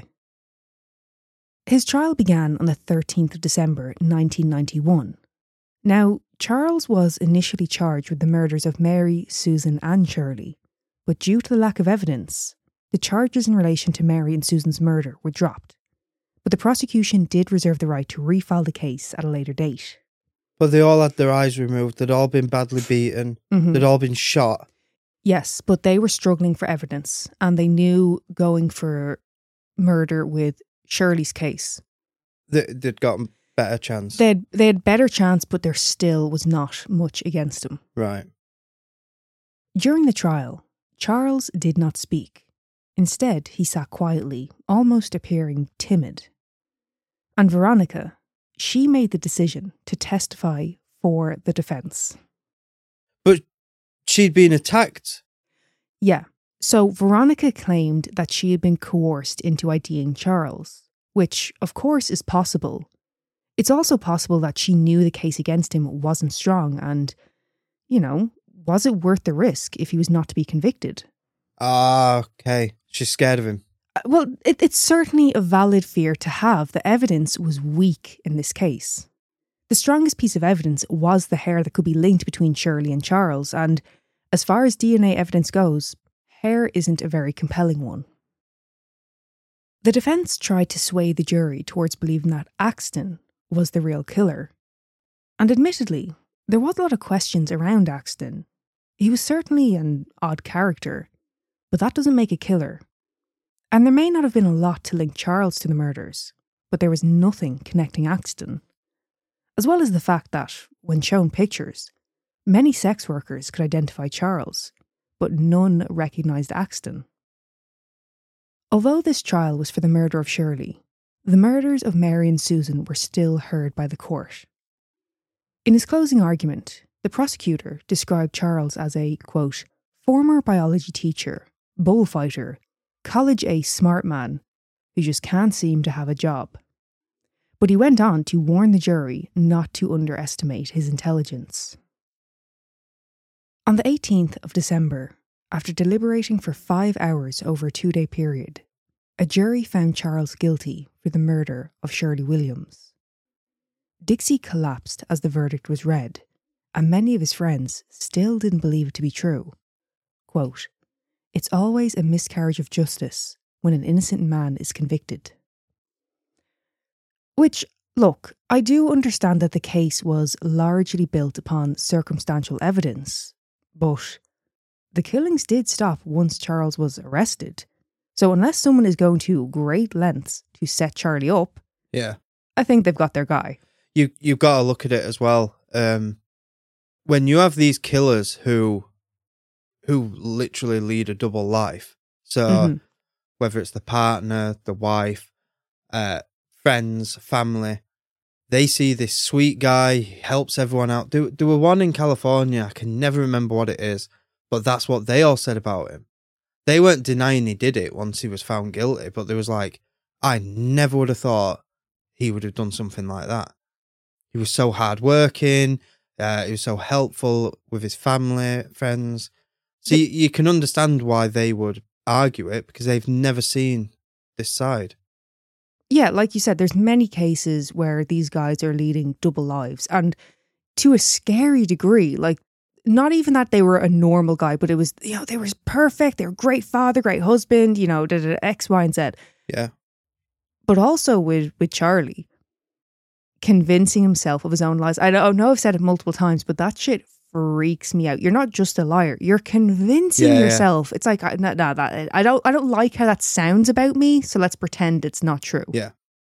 His trial began on the thirteenth of December, nineteen ninety-one. Now, Charles was initially charged with the murders of Mary, Susan and Shirley, but due to the lack of evidence, the charges in relation to Mary and Susan's murder were dropped. But the prosecution did reserve the right to refile the case at a later date. But they all had their eyes removed. They'd all been badly beaten. Mhm. They'd all been shot. Yes, but they were struggling for evidence, and they knew going for murder with Shirley's case, They, they'd gotten better chance. they had, they had better chance, but there still was not much against them. Right. During the trial, Charles did not speak. Instead, he sat quietly, almost appearing timid. And Veronica, she made the decision to testify for the defence. But she'd been attacked. Yeah, so Veronica claimed that she had been coerced into IDing Charles, which, of course, is possible. It's also possible that she knew the case against him wasn't strong and, you know, was it worth the risk if he was not to be convicted? Ah, okay. She's scared of him. Uh, Well, it, it's certainly a valid fear to have. The evidence was weak in this case. The strongest piece of evidence was the hair that could be linked between Shirley and Charles, and as far as D N A evidence goes, hair isn't a very compelling one. The defence tried to sway the jury towards believing that Axton was the real killer. And admittedly, there was a lot of questions around Axton. He was certainly an odd character, but that doesn't make a killer. And there may not have been a lot to link Charles to the murders, but there was nothing connecting Axton. As well as the fact that, when shown pictures, many sex workers could identify Charles, but none recognised Axton. Although this trial was for the murder of Shirley, the murders of Mary and Susan were still heard by the court. In his closing argument, the prosecutor described Charles as a, quote, former biology teacher, bullfighter, college-ace smart man who just can't seem to have a job. But he went on to warn the jury not to underestimate his intelligence. On the eighteenth of December, after deliberating for five hours over a two-day period, a jury found Charles guilty for the murder of Shirley Williams. Dixie collapsed as the verdict was read, and many of his friends still didn't believe it to be true. Quote, "It's always a miscarriage of justice when an innocent man is convicted." Which, look, I do understand that the case was largely built upon circumstantial evidence, but the killings did stop once Charles was arrested. So unless someone is going to great lengths to set Charlie up, Yeah. I think they've got their guy. You, you've got to look at it as well. Um, when you have these killers who who literally lead a double life, so Mhm. whether it's the partner, the wife, uh, friends, family, they see this sweet guy, he helps everyone out. There, there were one in California, I can never remember what it is, but that's what they all said about him. They weren't denying he did it once he was found guilty, but there was like, I never would have thought he would have done something like that. He was so hardworking, uh, he was so helpful with his family, friends. So you, you can understand why they would argue it, because they've never seen this side. Yeah, like you said, there's many cases where these guys are leading double lives, and to a scary degree. Like, not even that they were a normal guy, but it was, you know, they were perfect, they were great father, great husband, you know, da, da, da, X, Y, and Z. Yeah. But also with, with Charlie, convincing himself of his own lies. I don't know, I've said it multiple times, but that shit freaks me out. You're not just a liar, you're convincing Yeah, yeah. yourself. It's like, no, no, that I don't, I don't like how that sounds about me, so let's pretend it's not true. Yeah.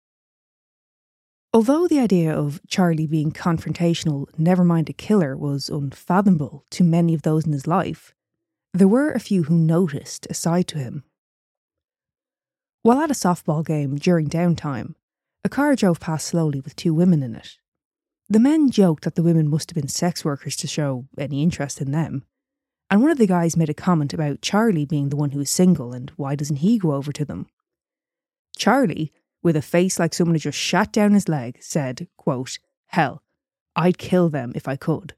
Although the idea of Charlie being confrontational, never mind a killer, was unfathomable to many of those in his life, there were a few who noticed a side to him. While at a softball game during downtime, a car drove past slowly with two women in it. The men joked that the women must have been sex workers to show any interest in them, and one of the guys made a comment about Charlie being the one who is single and why doesn't he go over to them. Charlie, with a face like someone who just shat down his leg, said, quote, "Hell, I'd kill them if I could."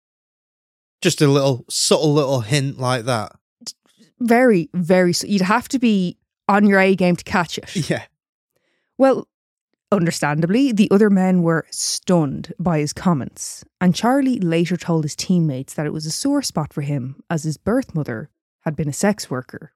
Just a little, subtle little hint like that. Very, very, you'd have to be on your A game to catch it. Yeah. Well, understandably, the other men were stunned by his comments, and Charlie later told his teammates that it was a sore spot for him as his birth mother had been a sex worker.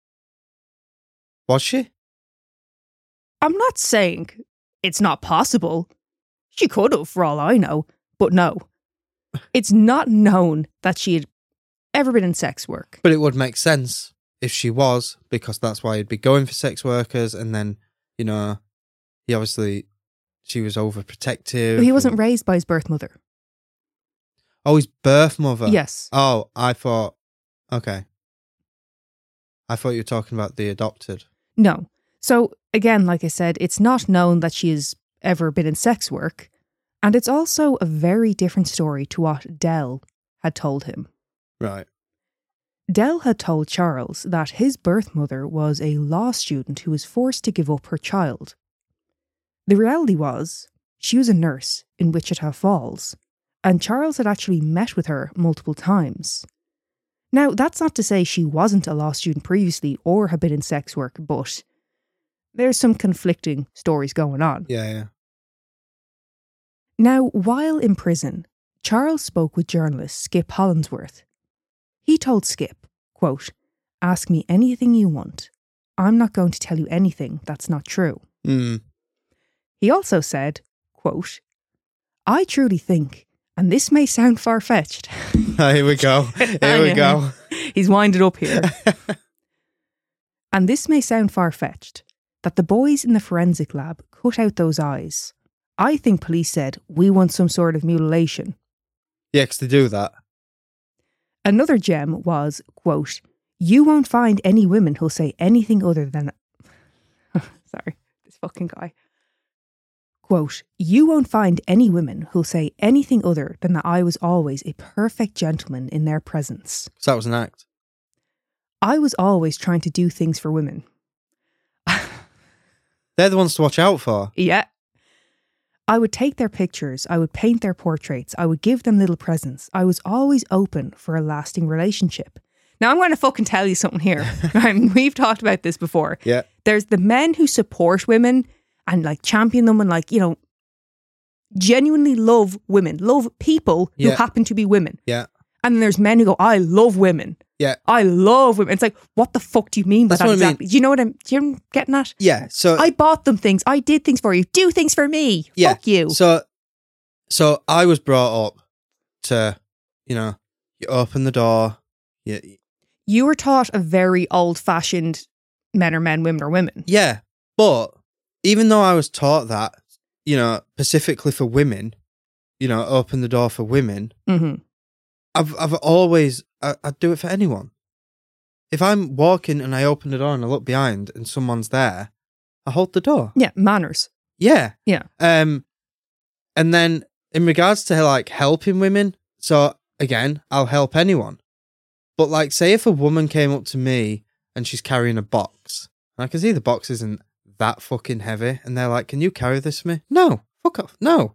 Was she? I'm not saying it's not possible. She could have, for all I know, but no. It's not known that she had ever been in sex work. But it would make sense if she was, because that's why he'd be going for sex workers, and then, you know, he obviously, she was overprotective. But he wasn't and- raised by his birth mother. Oh, his birth mother? Yes. Oh, I thought, okay. I thought you were talking about the adopted. No. So, again, like I said, it's not known that she has ever been in sex work, and it's also a very different story to what Dell had told him. Right. Dell had told Charles that his birth mother was a law student who was forced to give up her child. The reality was, she was a nurse in Wichita Falls, and Charles had actually met with her multiple times. Now, that's not to say she wasn't a law student previously or had been in sex work, but there's some conflicting stories going on. Yeah, yeah. Now, while in prison, Charles spoke with journalist Skip Hollandsworth. He told Skip, quote, "Ask me anything you want. I'm not going to tell you anything that's not true." Mm. He also said, quote, "I truly think, and this may sound far-fetched." Oh, here we go. Here we go. He's winded up here. "And this may sound far-fetched, that the boys in the forensic lab cut out those eyes. I think police said, we want some sort of mutilation." Yeah, because they do that. Another gem was, quote, "You won't find any women who'll say anything other than..." Sorry, this fucking guy. Quote, "You won't find any women who'll say anything other than that I was always a perfect gentleman in their presence. So that was an act. I was always trying to do things for women." They're the ones to watch out for. Yeah. "I would take their pictures, I would paint their portraits, I would give them little presents. I was always open for a lasting relationship." Now I'm going to fucking tell you something here. Right? We've talked about this before. Yeah. There's the men who support women and like champion them and like, you know, genuinely love women, love people who Yeah. happen to be women. Yeah. And then there's men who go, "I love women. Yeah. I love women." It's like, what the fuck do you mean by That's that what I mean. exactly? Do you know what I'm, do you know what I'm getting at? Yeah. So I bought them things. I did things for you. Do things for me. yeah. Fuck you. So, so I was brought up to, you know, you open the door. You, You were taught a very old-fashioned men are men, women are women. yeah. But even though I was taught that, you know, specifically for women, you know, open the door for women, Mm-hmm. I've I've always I, I'd do it for anyone. If I'm walking and I open the door and I look behind and someone's there, I hold the door. Yeah, manners. Yeah. Yeah. Um, and then in regards to like helping women, so again, I'll help anyone. But like, say if a woman came up to me and she's carrying a box, and I can see the box isn't that fucking heavy, and they're like, "Can you carry this for me?" No, fuck off. No,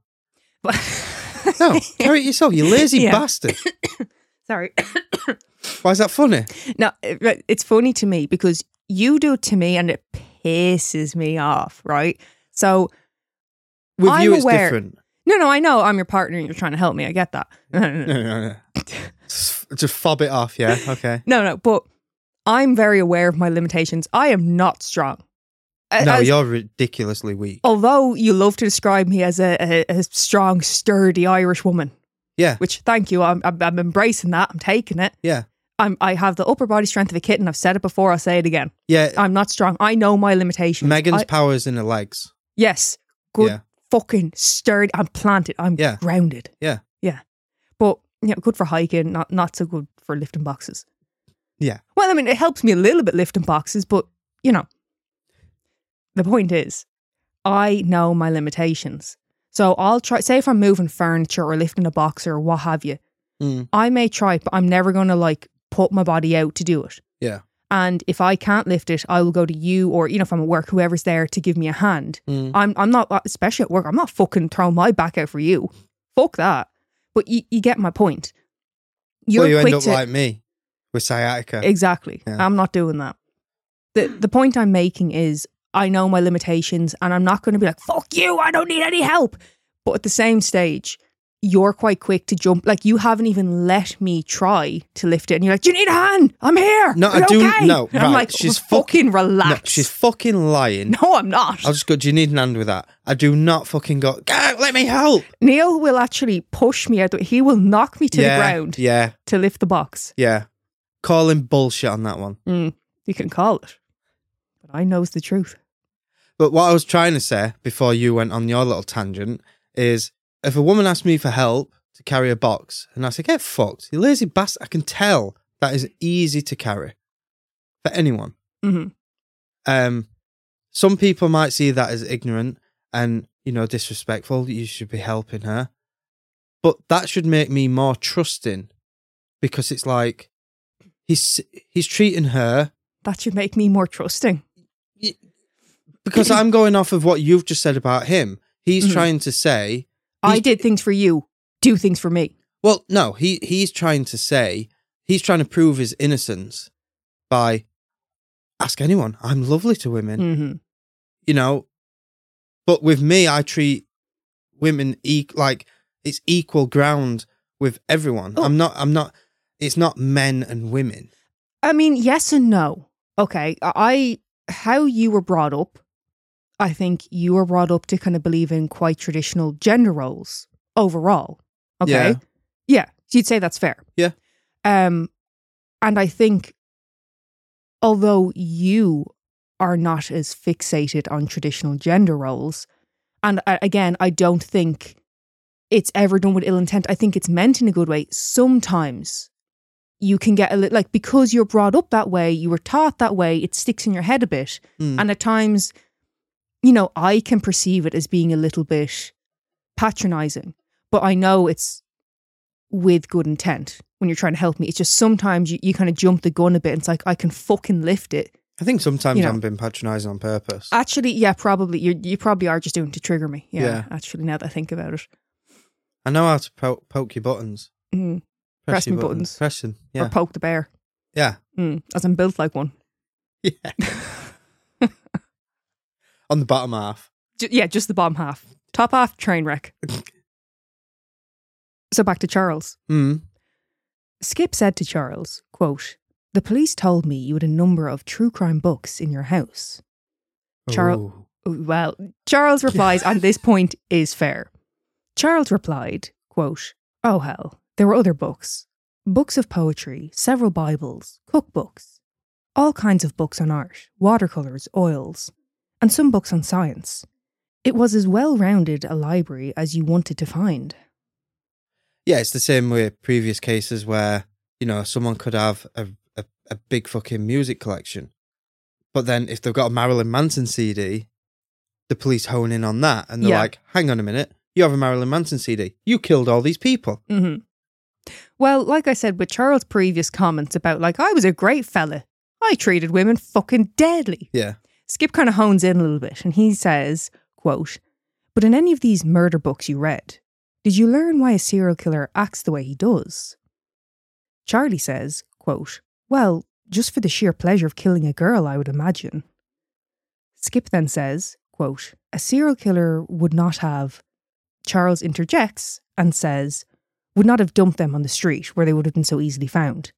no, carry it yourself, you lazy Yeah. bastard. Sorry. Why is that funny? No, it- it's funny to me because you do it to me and it pisses me off, right? So, With I'm you, it's aware- different. no, no, I know I'm your partner and you're trying to help me. I get that. No, no, No, no, no, no. Just just fob it off, yeah? Okay. no, no, but I'm very aware of my limitations. I am not strong. A- No, as- you're ridiculously weak. Although you love to describe me as a, a, a strong, sturdy Irish woman, Yeah, which thank you, I'm, I'm, I'm embracing that. I'm taking it. yeah, I'm, I have the upper body strength of a kitten. I've said it before. I'll say it again. yeah. I'm not strong. I know my limitations. Megan's I- power's in her legs. yes, good, Yeah. fucking sturdy. I'm planted. I'm Yeah. grounded. Yeah, Yeah, but you know, good for hiking. Not not so good for lifting boxes. yeah. Well, I mean, it helps me a little bit lifting boxes, but you know, the point is, I know my limitations. So I'll try. Say if I'm moving furniture or lifting a box or what have you, Mm, I may try, but I'm never going to like put my body out to do it. yeah. And if I can't lift it, I will go to you or, you know, if I'm at work, whoever's there to give me a hand. Mm. I'm I'm not, especially at work, I'm not fucking throwing my back out for you. Fuck that. But you, you get my point. You're Well, you quick end up to, like me with sciatica. exactly. Yeah. I'm not doing that. The The point I'm making is I know my limitations and I'm not going to be like, fuck you, I don't need any help. But at the same stage, you're quite quick to jump. Like, you haven't even let me try to lift it. And you're like, do you need a hand? I'm here. No, Are you I do- okay? no, And I'm right, like, she's fucking No, relax. she's fucking lying. No, I'm not. I'll just go, do you need an hand with that? I do not fucking go, "God, let me help." Neil will actually push me out. The, he will knock me to yeah, the ground Yeah, to lift the box. yeah. Calling bullshit on that one. Mm, you can call it. But I knows the truth. But what I was trying to say before you went on your little tangent is if a woman asks me for help to carry a box and I say, "Get fucked, you lazy bastard," I can tell that is easy to carry for anyone. Mm-hmm. Um, some people might see that as ignorant and, you know, disrespectful. You should be helping her. But that should make me more trusting because it's like he's he's treating her That should make me more trusting. because I'm going off of what you've just said about him. He's Mhm. trying to say, I he's- did things for you. Do things for me. well, no, he he's trying to say he's trying to prove his innocence by ask anyone. I'm lovely to women, Mm-hmm. you know. But with me, I treat women e- like it's equal ground with everyone. Oh. I'm not. I'm not. It's not men and women. I mean, yes and no. Okay, I how you were brought up, I think you were brought up to kind of believe in quite traditional gender roles overall. Okay, Yeah. yeah, so you'd say that's fair. Yeah. Um, and I think, although you are not as fixated on traditional gender roles, and uh, again, I don't think it's ever done with ill intent. I think it's meant in a good way. Sometimes you can get a little, like, because you're brought up that way, you were taught that way, it sticks in your head a bit. Mm. And at times, you know, I can perceive it as being a little bit patronizing, but I know it's with good intent when you're trying to help me. It's just sometimes you, you kind of jump the gun a bit. And it's like, I can fucking lift it. I think sometimes You know. I'm being patronising on purpose. Actually, yeah, probably. You you probably are just doing it to trigger me. Yeah, Yeah. actually, now that I think about it. I know how to po- poke your buttons. Mm. Press your my buttons. Pressing. Yeah. Or poke the bear. yeah. Mm. As I'm built like one. Yeah. On the bottom half. Ju- yeah, just the bottom half. Top half, train wreck. So back to Charles. Mm. Skip said to Charles, quote, "The police told me you had a number of true crime books in your house." Charles, Ooh. well, Charles replies, and this point is fair. Charles replied, quote, "Oh hell, there were other books. Books of poetry, several Bibles, cookbooks, all kinds of books on art, watercolours, oils, and some books on science. It was as well-rounded a library as you wanted to find." Yeah, it's the same with previous cases where, you know, someone could have a, a, a big fucking music collection. But then if they've got a Marilyn Manson C D, the police hone in on that. And they're Yeah. like, hang on a minute, you have a Marilyn Manson C D. You killed all these people. Mm-hmm. Well, like I said, with Charles' previous comments about, like, I was a great fella. I treated women fucking deadly. Yeah. Skip kind of hones in a little bit and he says, quote, "But in any of these murder books you read, did you learn why a serial killer acts the way he does?" Charlie says, quote, "Well, just for the sheer pleasure of killing a girl, I would imagine." Skip then says, quote, "A serial killer would not have," Charles interjects and says, "would not have dumped them on the street where they would have been so easily found."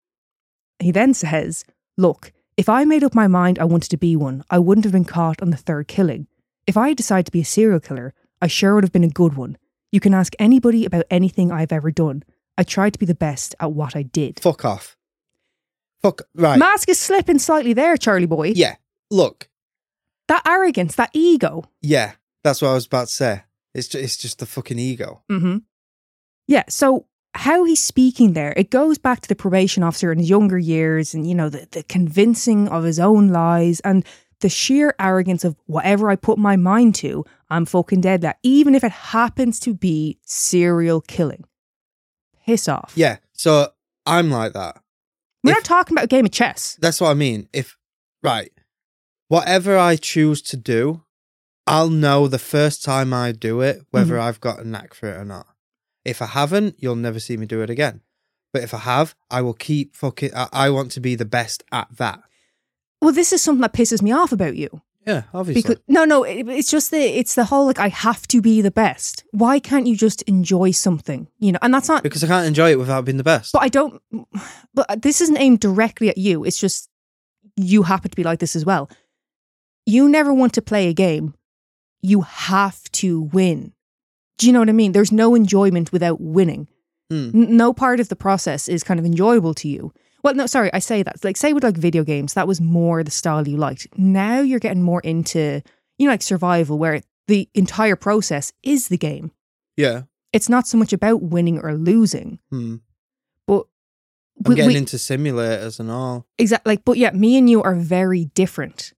He then says, "Look, if I made up my mind I wanted to be one, I wouldn't have been caught on the third killing. If I decided to be a serial killer, I sure would have been a good one. You can ask anybody about anything I've ever done. I tried to be the best at what I did." Fuck off. Fuck, right. Mask is slipping slightly there, Charlie boy. yeah, look. That arrogance, that ego. Yeah, that's what I was about to say. It's just, it's just the fucking ego. Mm-hmm. Yeah, so how he's speaking there, it goes back to the probation officer in his younger years and, you know, the, the convincing of his own lies and the sheer arrogance of whatever I put my mind to, I'm fucking dead at, even if it happens to be serial killing. Piss off. Yeah, so I'm like that. We're if- not talking about a game of chess. That's what I mean. If, right, whatever I choose to do, I'll know the first time I do it whether Mhm. I've got a knack for it or not. If I haven't, you'll never see me do it again. But if I have, I will keep fucking, I, I want to be the best at that. Well, this is something that pisses me off about you. Yeah, obviously. Because no, no, it, it's just the it's the whole like I have to be the best. Why can't you just enjoy something? You know, and that's not. because I can't enjoy it without being the best. But I don't. But this isn't aimed directly at you. It's just you happen to be like this as well. You never want to play a game. You have to win. Do you know what I mean? There's no enjoyment without winning. Hmm. N- no part of the process is kind of enjoyable to you. Well, no, sorry, I say that. Like, say with like video games, that was more the style you liked. Now you're getting more into, you know, like survival, where the entire process is the game. Yeah. It's not so much about winning or losing, Hmm. but I'm we- getting we- into simulators and all. exactly. Like, but yeah, me and you are very different.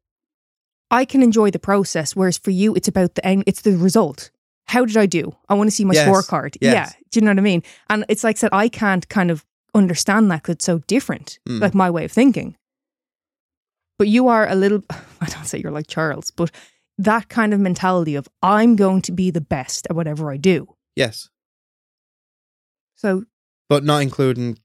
I can enjoy the process, whereas for you, it's about the end. It's the result. How did I do? I want to see my Yes, scorecard. yes. Yeah, do you know what I mean? And it's like I said, I can't kind of understand that because it's so different, Mm. like my way of thinking. But you are a little, I don't say you're like Charles, but that kind of mentality of I'm going to be the best at whatever I do. Yes. So, But not including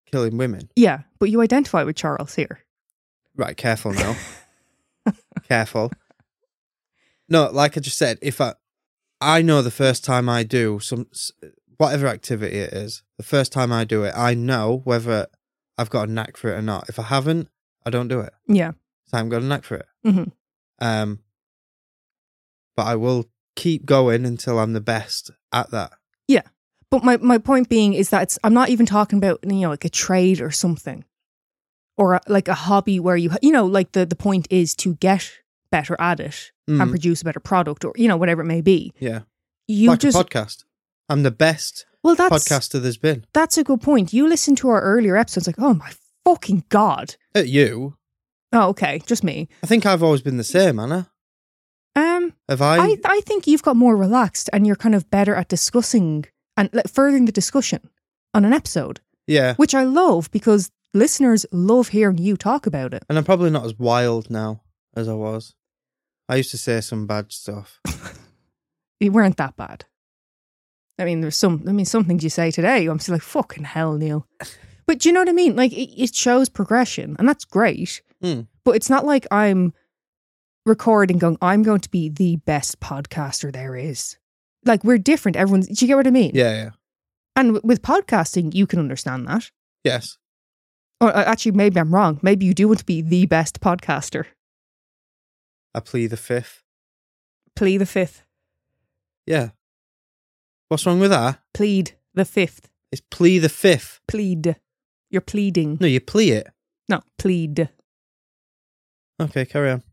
killing women. Yeah, but you identify with Charles here. Right, careful now. Careful. No, like I just said, if I, I know the first time I do some, whatever activity it is, the first time I do it, I know whether I've got a knack for it or not. If I haven't, I don't do it. Yeah. So I haven't got a knack for it. Mm-hmm. Um, but I will keep going until I'm the best at that. Yeah. But my, my point being is that it's, I'm not even talking about, you know, like a trade or something. Or a, like a hobby where you, you know, like the, the point is to get better at it Mm. and produce a better product or, you know, whatever it may be. Yeah. You like just, a podcast. I'm the best well, that's, podcaster there's been. That's a good point. You listen to our earlier episodes like, oh my fucking God. At you. Oh, okay. Just me. I think I've always been the same, Anna. Um, Have I? I, I think you've got more relaxed and you're kind of better at discussing and like, furthering the discussion on an episode. Yeah. Which I love because listeners love hearing you talk about it. And I'm probably not as wild now as I was. I used to say some bad stuff. You weren't that bad. I mean, there's some, I mean, some things you say today, I'm still like, fucking hell, Neil. But do you know what I mean? Like, it, it shows progression and that's great. Mm. But it's not like I'm recording going, I'm going to be the best podcaster there is. Like, we're different. Everyone's, do you get what I mean? Yeah, yeah. And w- with podcasting, you can understand that. Yes. Or uh, actually, maybe I'm wrong. Maybe you do want to be the best podcaster. I plead the fifth. Plead the fifth. Yeah. What's wrong with that? Plead the fifth. It's plea the fifth. Plead. You're pleading. No, you plea it. No, plead. Okay, carry on.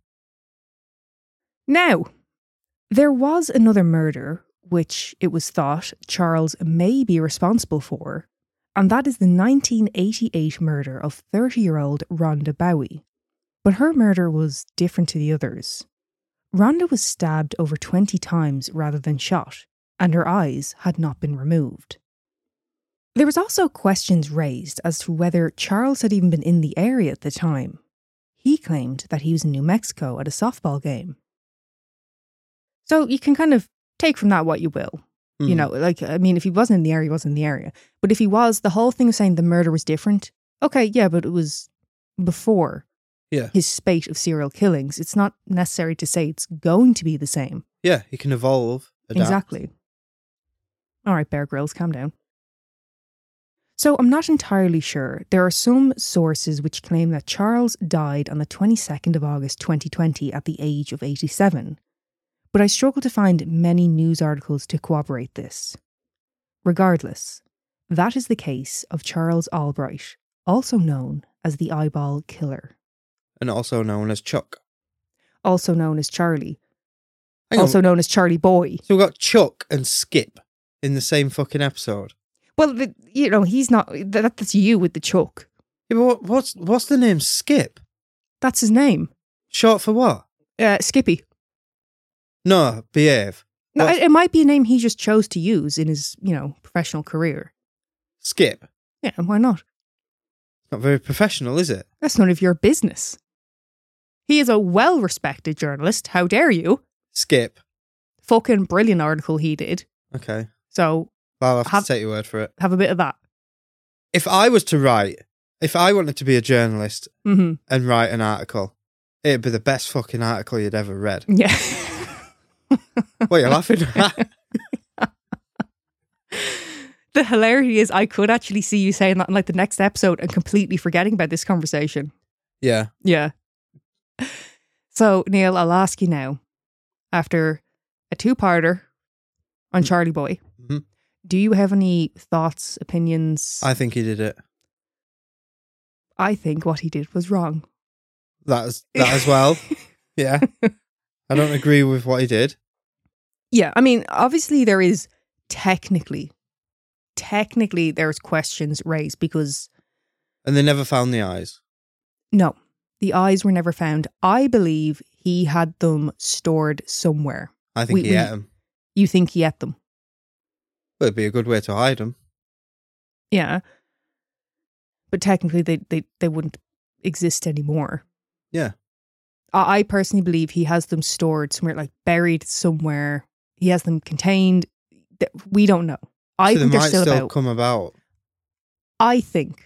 Now, there was another murder which it was thought Charles may be responsible for, and that is the nineteen eighty-eight murder of thirty-year-old Rhonda Bowie. But her murder was different to the others. Rhonda was stabbed over twenty times rather than shot, and her eyes had not been removed. There was also questions raised as to whether Charles had even been in the area at the time. He claimed that he was in New Mexico at a softball game. So you can kind of take from that what you will. Mm. You know, like, I mean, if he wasn't in the area, he wasn't in the area. But if he was, the whole thing of saying the murder was different, okay, yeah, but it was before yeah. his spate of serial killings. It's not necessary to say it's going to be the same. Yeah, he can evolve. Adapt. Exactly. All right, Bear Grylls, calm down. So I'm not entirely sure. There are some sources which claim that Charles died on the twenty-second of August twenty twenty at the age of eighty-seven. But I struggle to find many news articles to corroborate this. Regardless, that is the case of Charles Albright, also known as the Eyeball Killer. And also known as Chuck. Also known as Charlie. Hang also on. known as Charlie Boy. So we've got Chuck and Skip in the same fucking episode. Well, the, you know, he's not, that, that's you with the Chuck. Yeah, but what, what's, what's the name Skip? That's his name. Short for what? Uh, Skippy. No, behave. No, it, it might be a name he just chose to use in his, you know, professional career. Skip? Yeah, and why not? Not very professional, is it? That's none of your business. He is a well-respected journalist. How dare you? Skip. Fucking brilliant article he did. Okay. So... I'll have, have to take your word for it. Have a bit of that. If I was to write, if I wanted to be a journalist mm-hmm. and write an article, it'd be the best fucking article you'd ever read. Yeah. What are you laughing at? The hilarity is I could actually see you saying that in like the next episode and completely forgetting about this conversation. Yeah. Yeah. So, Neil, I'll ask you now, after a two-parter on Charlie Boy, mm-hmm. do you have any thoughts, opinions? I think he did it. I think what he did was wrong. That as, that as well. Yeah. I don't agree with what he did. Yeah, I mean, obviously there is technically, technically there's questions raised because... And they never found the eyes. No, the eyes were never found. I believe he had them stored somewhere. I think we, he we, ate them. You think he ate them? Well, it'd be a good way to hide them. Yeah. But technically they, they, they wouldn't exist anymore. Yeah. I, I personally believe he has them stored somewhere, like buried somewhere. He has them contained. We don't know. I so think they they're might still, still about. come about. I think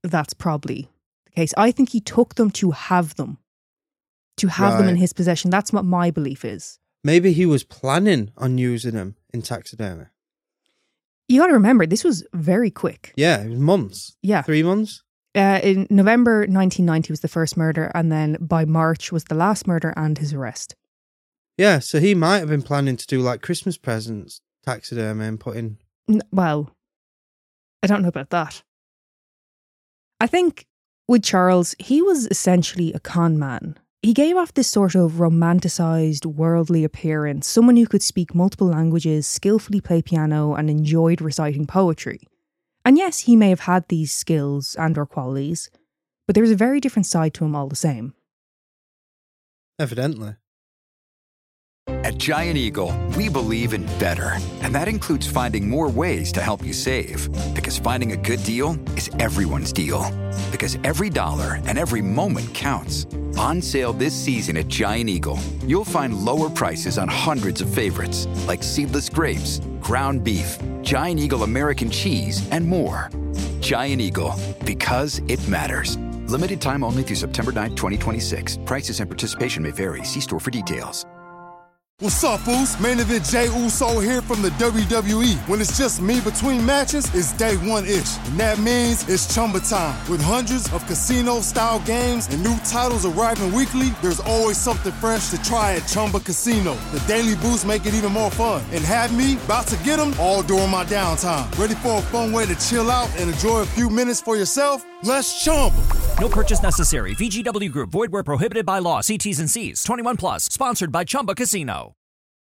that's probably the case. I think he took them to have them. To have them in Right. his possession. That's what my belief is. Maybe he was planning on using them in taxidermy. You got to remember, this was very quick. Yeah, it was months. Yeah. Three months? Uh, in November nineteen ninety was the first murder, and then by March was the last murder and his arrest. Yeah, so he might have been planning to do like Christmas presents, taxidermy, and put in. N- Well, I don't know about that. I think with Charles, he was essentially a con man. He gave off this sort of romanticized, worldly appearance, someone who could speak multiple languages, skillfully play piano, and enjoyed reciting poetry. And yes, he may have had these skills and or qualities, but there was a very different side to him all the same. Evidently. At Giant Eagle, we believe in better. And that includes finding more ways to help you save. Because finding a good deal is everyone's deal. Because every dollar and every moment counts. On sale this season at Giant Eagle, you'll find lower prices on hundreds of favorites, like seedless grapes, ground beef, Giant Eagle American cheese, and more. Giant Eagle, because it matters. Limited time only through September ninth, twenty twenty-six. Prices and participation may vary. See store for details. What's up, Foos? Main Event Jay Uso here from the W W E. When it's just me between matches, it's day one-ish. And that means it's Chumba time. With hundreds of casino-style games and new titles arriving weekly, there's always something fresh to try at Chumba Casino. The daily boosts make it even more fun. And have me about to get them all during my downtime. Ready for a fun way to chill out and enjoy a few minutes for yourself? Let's Chumba. No purchase necessary. V G W Group. Void where prohibited by law. See T's and C's. twenty-one plus. Sponsored by Chumba Casino.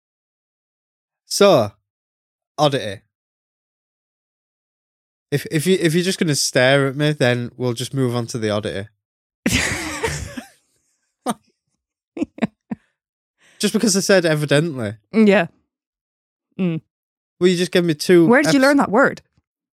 So, oddity. If if you if you're just gonna stare at me, then we'll just move on to the oddity. Just because I said evidently. Yeah. Mm. Well, you just gave me two. Where did you eps- learn that word?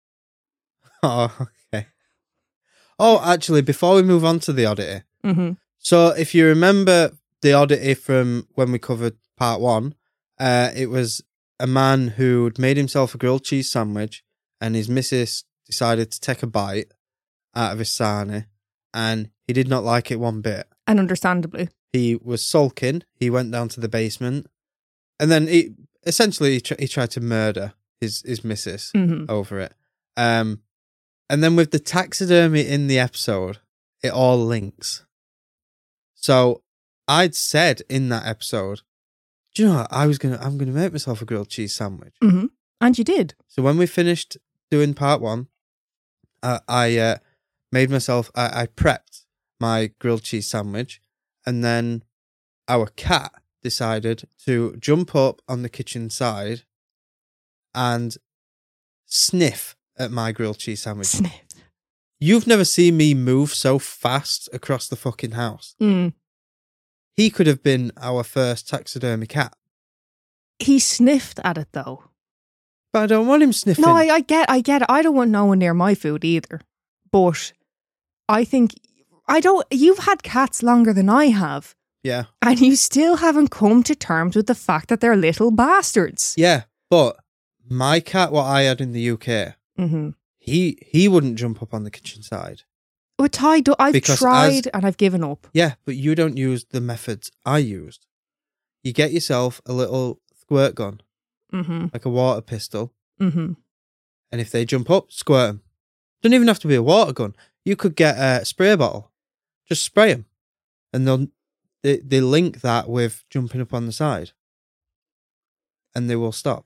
Oh, okay. Oh, actually, before we move on to the oddity, Mm-hmm. so if you remember the oddity from when we covered part one, uh, it was a man who'd made himself a grilled cheese sandwich, and his missus decided to take a bite out of his sarnie, and he did not like it one bit. And understandably. He was sulking. He went down to the basement, and then he essentially he, tr- he tried to murder his his missus Mhm. over it. Um, and then with the taxidermy in the episode, it all links. So I'd said in that episode, do you know what? I was gonna I'm gonna make myself a grilled cheese sandwich. Mm-hmm. And you did. So when we finished doing part one, uh, I uh, made myself I, I prepped my grilled cheese sandwich, and then our cat decided to jump up on the kitchen side and sniff at my grilled cheese sandwich. Sniff. You've never seen me move so fast across the fucking house. Mm. He could have been our first taxidermy cat. He sniffed at it though. But I don't want him sniffing. No, I, I get I get it. I don't want no one near my food either. But I think I don't you've had cats longer than I have. Yeah. And you still haven't come to terms with the fact that they're little bastards. Yeah, but my cat, what I had in the U K, Mm-hmm. he he wouldn't jump up on the kitchen side. But Ty, do, I've Because tried as- and I've given up. Yeah, but you don't use the methods I used. You get yourself a little squirt gun, Mm-hmm. like a water pistol, Mm-hmm. and if they jump up, squirt them. Doesn't even have to be a water gun. You could get a spray bottle, just spray them, and they'll they, they link that with jumping up on the side, and they will stop.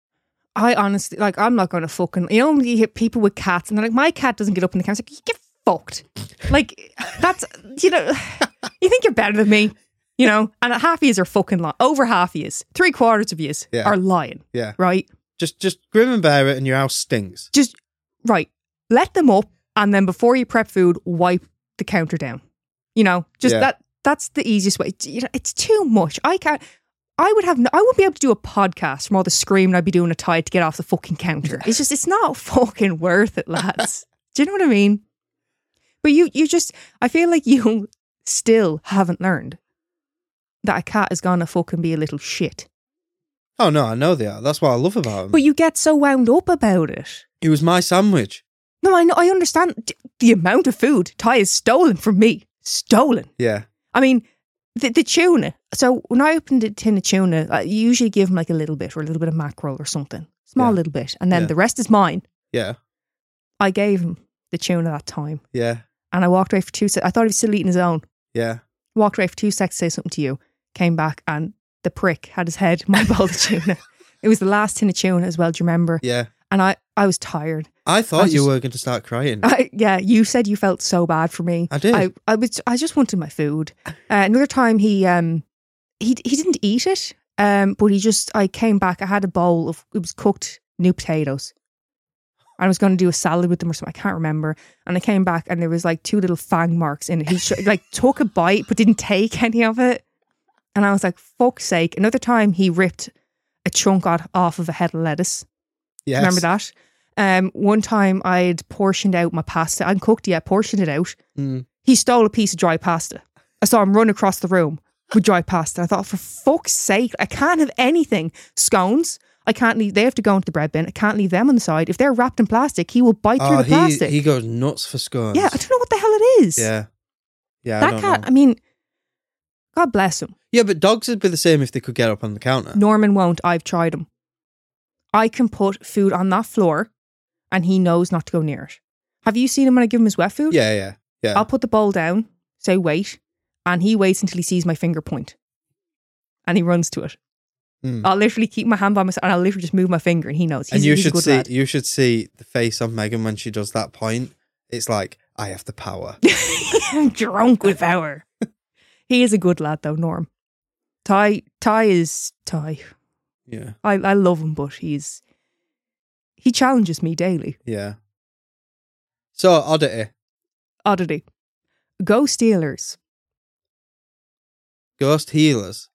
I honestly, like, I'm not going to fucking, you know, when you hit people with cats and they're like, my cat doesn't get up in the couch. Like, you get fucked. Like, that's, you know, you think you're better than me, you know, and half of yous are fucking lying. Over half of yous, three quarters of yous Yeah. are lying, Yeah, right? just just grim and bear it, and your house stinks. Just, right, let them up and then before you prep food, wipe the counter down. You know, just Yeah. that, that's the easiest way. You know, it's too much. I can't. I would have, no, I wouldn't be able to do a podcast from all the screaming I'd be doing at Tide to get off the fucking counter. It's just, it's not fucking worth it, lads. Do you know what I mean? But you, you just, I feel like you still haven't learned that a cat is gonna fucking be a little shit. Oh no, I know they are. That's what I love about him. But you get so wound up about it. It was my sandwich. No, I know. I understand d- the amount of food Ty has stolen from me. Stolen. Yeah. I mean, the, the tuna. So when I opened a tin of tuna, I usually give him like a little bit or a little bit of mackerel or something. Small Yeah. little bit. And then Yeah. the rest is mine. Yeah. I gave him the tuna that time. Yeah. And I walked away for two seconds. I thought he was still eating his own. Yeah. Walked away for two seconds to say something to you. Came back and the prick had his head in my bowl of tuna. It was the last tin of tuna as well, do you remember? Yeah. And I, I was tired. I thought I you just- were going to start crying. I, yeah, you said you felt so bad for me. I did. I, I was. I just wanted my food. Uh, another time, he um, he he didn't eat it. Um, but he just. I came back. I had a bowl of it was cooked new potatoes. I was going to do a salad with them or something. I can't remember. And I came back and there was like two little fang marks in it. He sh- like took a bite but didn't take any of it. And I was like, fuck's sake. Another time, he ripped a chunk out, off of a head of lettuce. Yes. Remember that? Um, one time I'd portioned out my pasta. I hadn't cooked yet, portioned it out. Mm. He stole a piece of dry pasta. I saw him run across the room with dry pasta. I thought, for fuck's sake, I can't have anything. Scones, I can't leave. They have to go into the bread bin. I can't leave them on the side. If they're wrapped in plastic, he will bite through Oh, the he, plastic. he goes nuts for scones. Yeah, I don't know what the hell it is. Yeah. Yeah, I that don't cat, know. I mean, God bless him. Yeah, but dogs would be the same if they could get up on the counter. Norman won't. I've tried him. I can put food on that floor and he knows not to go near it. Have you seen him when I give him his wet food? Yeah, yeah, yeah. I'll put the bowl down, say wait, and he waits until he sees my finger point. And he runs to it. Mm. I'll literally keep my hand by myself and I'll literally just move my finger and he knows. He's, and you he's a should good see lad. you should see the face of Megan when she does that point. It's like, I have the power. I'm drunk with power. He is a good lad though, Norm. Ty, Ty is Ty. Yeah. I, I love him, but he's he challenges me daily. Yeah. So, oddity. Oddity. Go Steelers. Ghost healers.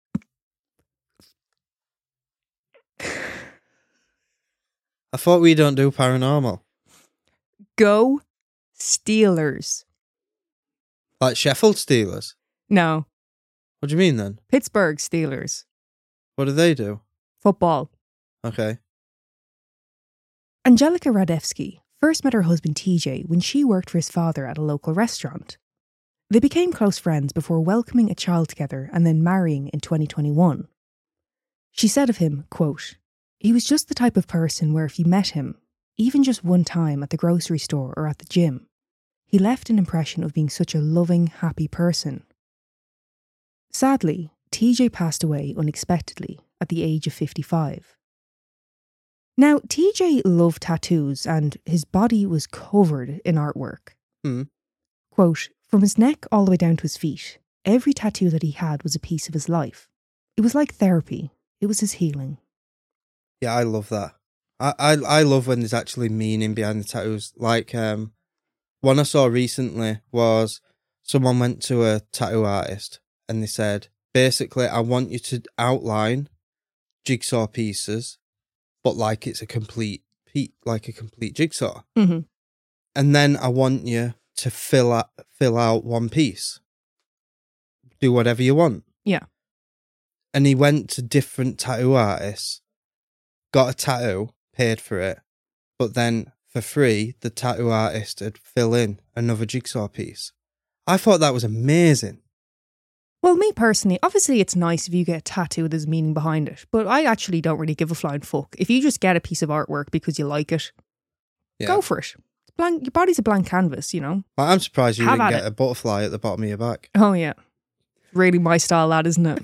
I thought we don't do paranormal. Go Steelers. Like Sheffield Steelers. No. What do you mean then? Pittsburgh Steelers. What do they do? Football. Okay. Angelica Radevsky first met her husband T J when she worked for his father at a local restaurant. They became close friends before welcoming a child together and then marrying in twenty twenty-one. She said of him, quote, "He was just the type of person where if you met him, even just one time at the grocery store or at the gym, he left an impression of being such a loving, happy person." Sadly, T J passed away unexpectedly at the age of fifty-five. Now, T J loved tattoos and his body was covered in artwork. Hmm. Quote, "From his neck all the way down to his feet, every tattoo that he had was a piece of his life. It was like therapy. It was his healing." Yeah, I love that. I, I, I love when there's actually meaning behind the tattoos. Like, um, one I saw recently was someone went to a tattoo artist and they said, basically, I want you to outline jigsaw pieces, but like it's a complete, pe- like a complete jigsaw. Mm-hmm. And then I want you to fill out, fill out one piece. Do whatever you want. Yeah. And he went to different tattoo artists, got a tattoo, paid for it, but then for free, the tattoo artist had fill in another jigsaw piece. I thought that was amazing. Well, me personally, obviously it's nice if you get a tattoo with there's meaning behind it, but I actually don't really give a flying fuck. If you just get a piece of artwork because you like it, Yeah. go for it. It's blank, your body's a blank canvas, you know? I'm surprised you Have didn't at get it. a butterfly at the bottom of your back. Oh, yeah. Really my style, that, isn't it?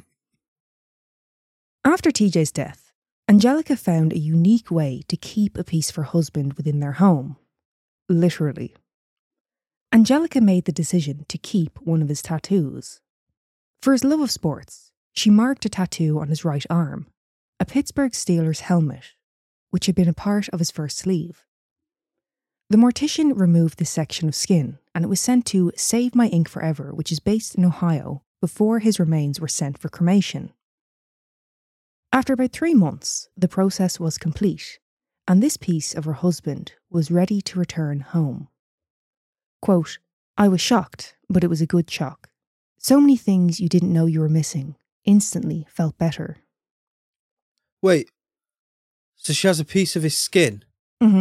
After T J's death, Angelica found a unique way to keep a piece of her husband within their home. Literally. Angelica made the decision to keep one of his tattoos. For his love of sports, she marked a tattoo on his right arm, a Pittsburgh Steelers helmet, which had been a part of his first sleeve. The mortician removed this section of skin, and it was sent to Save My Ink Forever, which is based in Ohio, before his remains were sent for cremation. After about three months, the process was complete, and this piece of her husband was ready to return home. Quote, "I was shocked, but it was a good shock. So many things you didn't know you were missing instantly felt better." Wait, so she has a piece of his skin? Mm-hmm.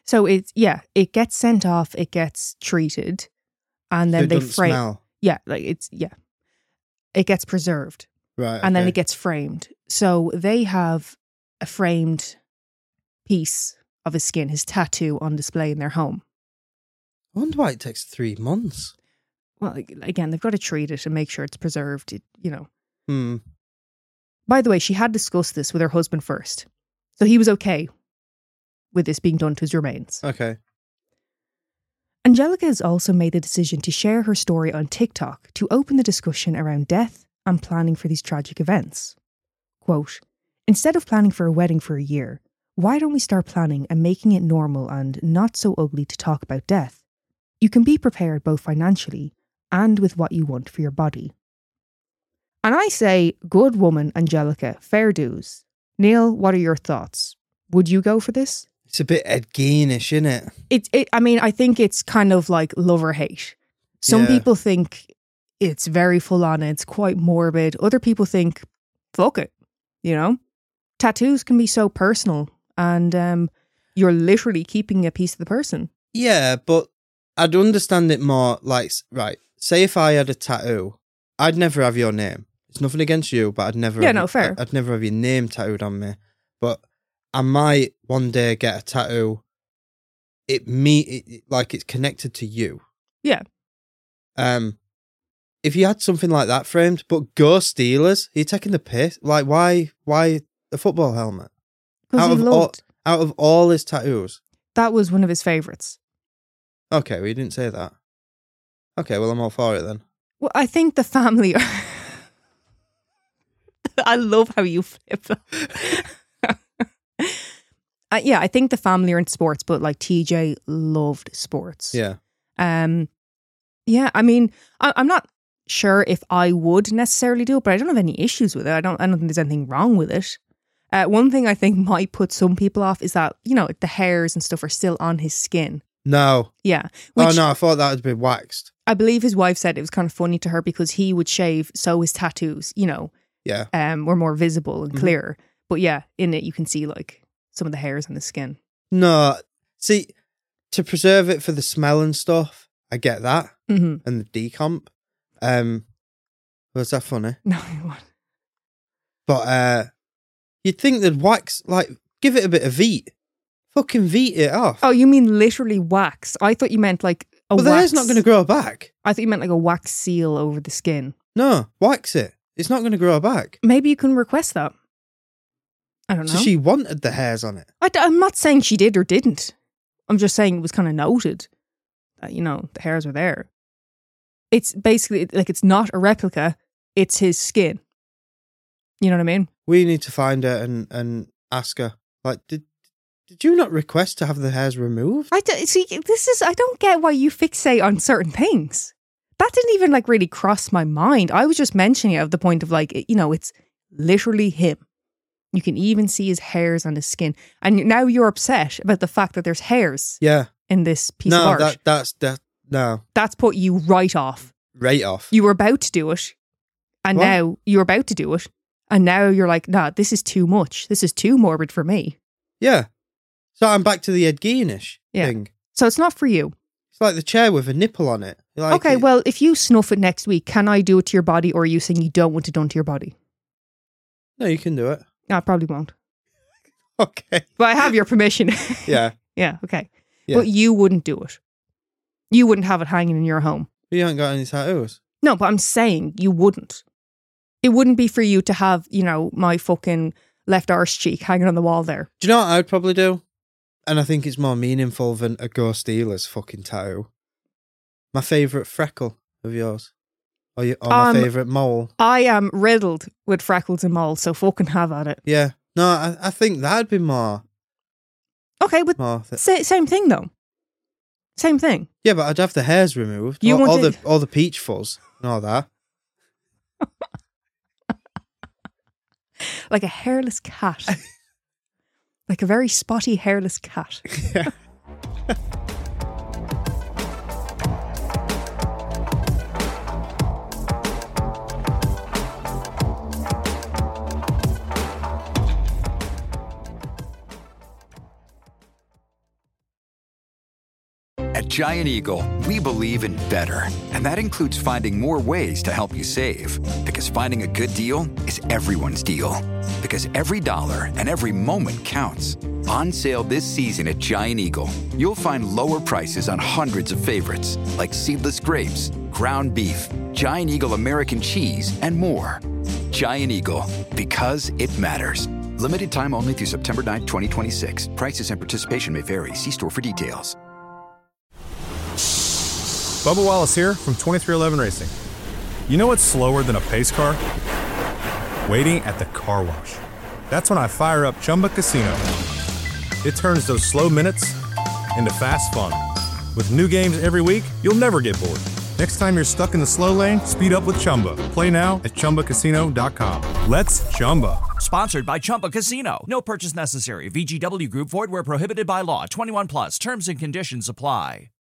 So it's, yeah, it gets sent off, it gets treated, and then So it they doesn't frame. smell. Yeah, like it's, yeah. It gets preserved. Right. And then okay. it gets framed. So they have a framed piece of his skin, his tattoo, on display in their home. I wonder why it takes three months. Well, again, they've got to treat it and make sure it's preserved, it, you know. Hmm. By the way, she had discussed this with her husband first. So he was okay with this being done to his remains. Okay. Angelica has also made the decision to share her story on TikTok to open the discussion around death and planning for these tragic events. Quote, instead of planning for a wedding for a year, why don't we start planning and making it normal and not so ugly to talk about death? You can be prepared both financially and with what you want for your body. And I say, good woman, Angelica, fair dues. Neil, what are your thoughts? Would you go for this? It's a bit Ed Gein-ish, isn't it? It, it, I mean, I think it's kind of like love or hate. Some Yeah. people think it's very full on, it's quite morbid. Other people think, fuck it, you know? Tattoos can be so personal, and um, you're literally keeping a piece of the person. Yeah, but I'd understand it more like, s- right, say if I had a tattoo, I'd never have your name. It's nothing against you, but I'd never Yeah, have, no, fair. I'd never have your name tattooed on me. But I might one day get a tattoo, it me it, it- like it's connected to you. Yeah. Um, if you had something like that framed, but go Steelers, are you taking the piss? Like, why, why a football helmet? Because he of all, loved, out of all his tattoos. that was one of his favourites. Okay, well, you didn't say that. Okay, well, I'm all for it then. Well, I think the family... I love how you flip that. uh, yeah, I think the family are into sports, but like T J loved sports. Yeah. Um, yeah, I mean, I, I'm not sure if I would necessarily do it, but I don't have any issues with it. I don't. I don't think there's anything wrong with it. Uh, one thing I think might put some people off is that, you know, the hairs and stuff are still on his skin. No. Yeah. Oh, Which no, I thought that had been waxed. I believe his wife said it was kind of funny to her because he would shave, so his tattoos, you know, Yeah. um, were more visible and Mhm. clearer. But yeah, in it you can see like some of the hairs on the skin. No. See, to preserve it for the smell and stuff, I get that. Mm-hmm. And the decomp. Um, was that funny? No, it wasn't. But uh, you'd think they'd wax, like, give it a bit of Veet. Fucking Veet it off. Oh, you mean literally wax? I thought you meant like a But the wax. hair's not going to grow back. I thought you meant like a wax seal over the skin. No, wax it. It's not going to grow back. Maybe you can request that. I don't know. So she wanted the hairs on it. I, am not saying she did or didn't. I'm just saying it was kind of noted that, you know, the hairs were there. It's basically like it's not a replica. It's his skin. You know what I mean? We need to find her and, and ask her, like, did did you not request to have the hairs removed? I do, see. This is. I don't get why you fixate on certain things. That didn't even like really cross my mind. I was just mentioning it of the point of like, you know, it's literally him. You can even see his hairs on his skin, and now you're upset about the fact that there's hairs Yeah. in this piece No, of art. that that's that. No, That's put you right off. right off. You were about to do it, and What? now you're about to do it, and now you're like, nah, this is too much. This is too morbid for me. Yeah. So I'm back to the Ed Gein-ish Yeah. thing. So it's not for you. It's like the chair with a nipple on it. Like Okay, it- well, if you snuff it next week, can I do it to your body, or are you saying you don't want it done to your body? No, you can do it. No, I probably won't. Okay. But I have your permission. Yeah. Yeah, okay. Yeah. But you wouldn't do it. You wouldn't have it hanging in your home. You haven't got any tattoos. No, but I'm saying you wouldn't. It wouldn't be for you to have, you know, my fucking left arse cheek hanging on the wall there. Do you know what I'd probably do? And I think it's more meaningful than a Go Steelers fucking tattoo. My favourite freckle of yours. Or, your, or my Um, favourite mole. I am riddled with freckles and moles, so fucking have at it. Yeah. No, I, I think that'd be more... Okay, but more th- sa- same thing though. Same thing. yeah, but I'd have the hairs removed. You all, all wanted- the all the peach fuzz and all that. Like a hairless cat. Like a very spotty hairless cat. Yeah. At Giant Eagle, we believe in better. And that includes finding more ways to help you save. Because finding a good deal is everyone's deal. Because every dollar and every moment counts. On sale this season at Giant Eagle, you'll find lower prices on hundreds of favorites, like seedless grapes, ground beef, Giant Eagle American cheese, and more. Giant Eagle, because it matters. Limited time only through September ninth, twenty twenty-six. Prices and participation may vary. See store for details. Bubba Wallace here from twenty-three eleven Racing. You know what's slower than a pace car? Waiting at the car wash. That's when I fire up Chumba Casino. It turns those slow minutes into fast fun. With new games every week, you'll never get bored. Next time you're stuck in the slow lane, speed up with Chumba. Play now at Chumba Casino dot com. Let's Chumba. Sponsored by Chumba Casino. No purchase necessary. V G W Group. Void where prohibited by law. twenty-one plus. Terms and conditions apply.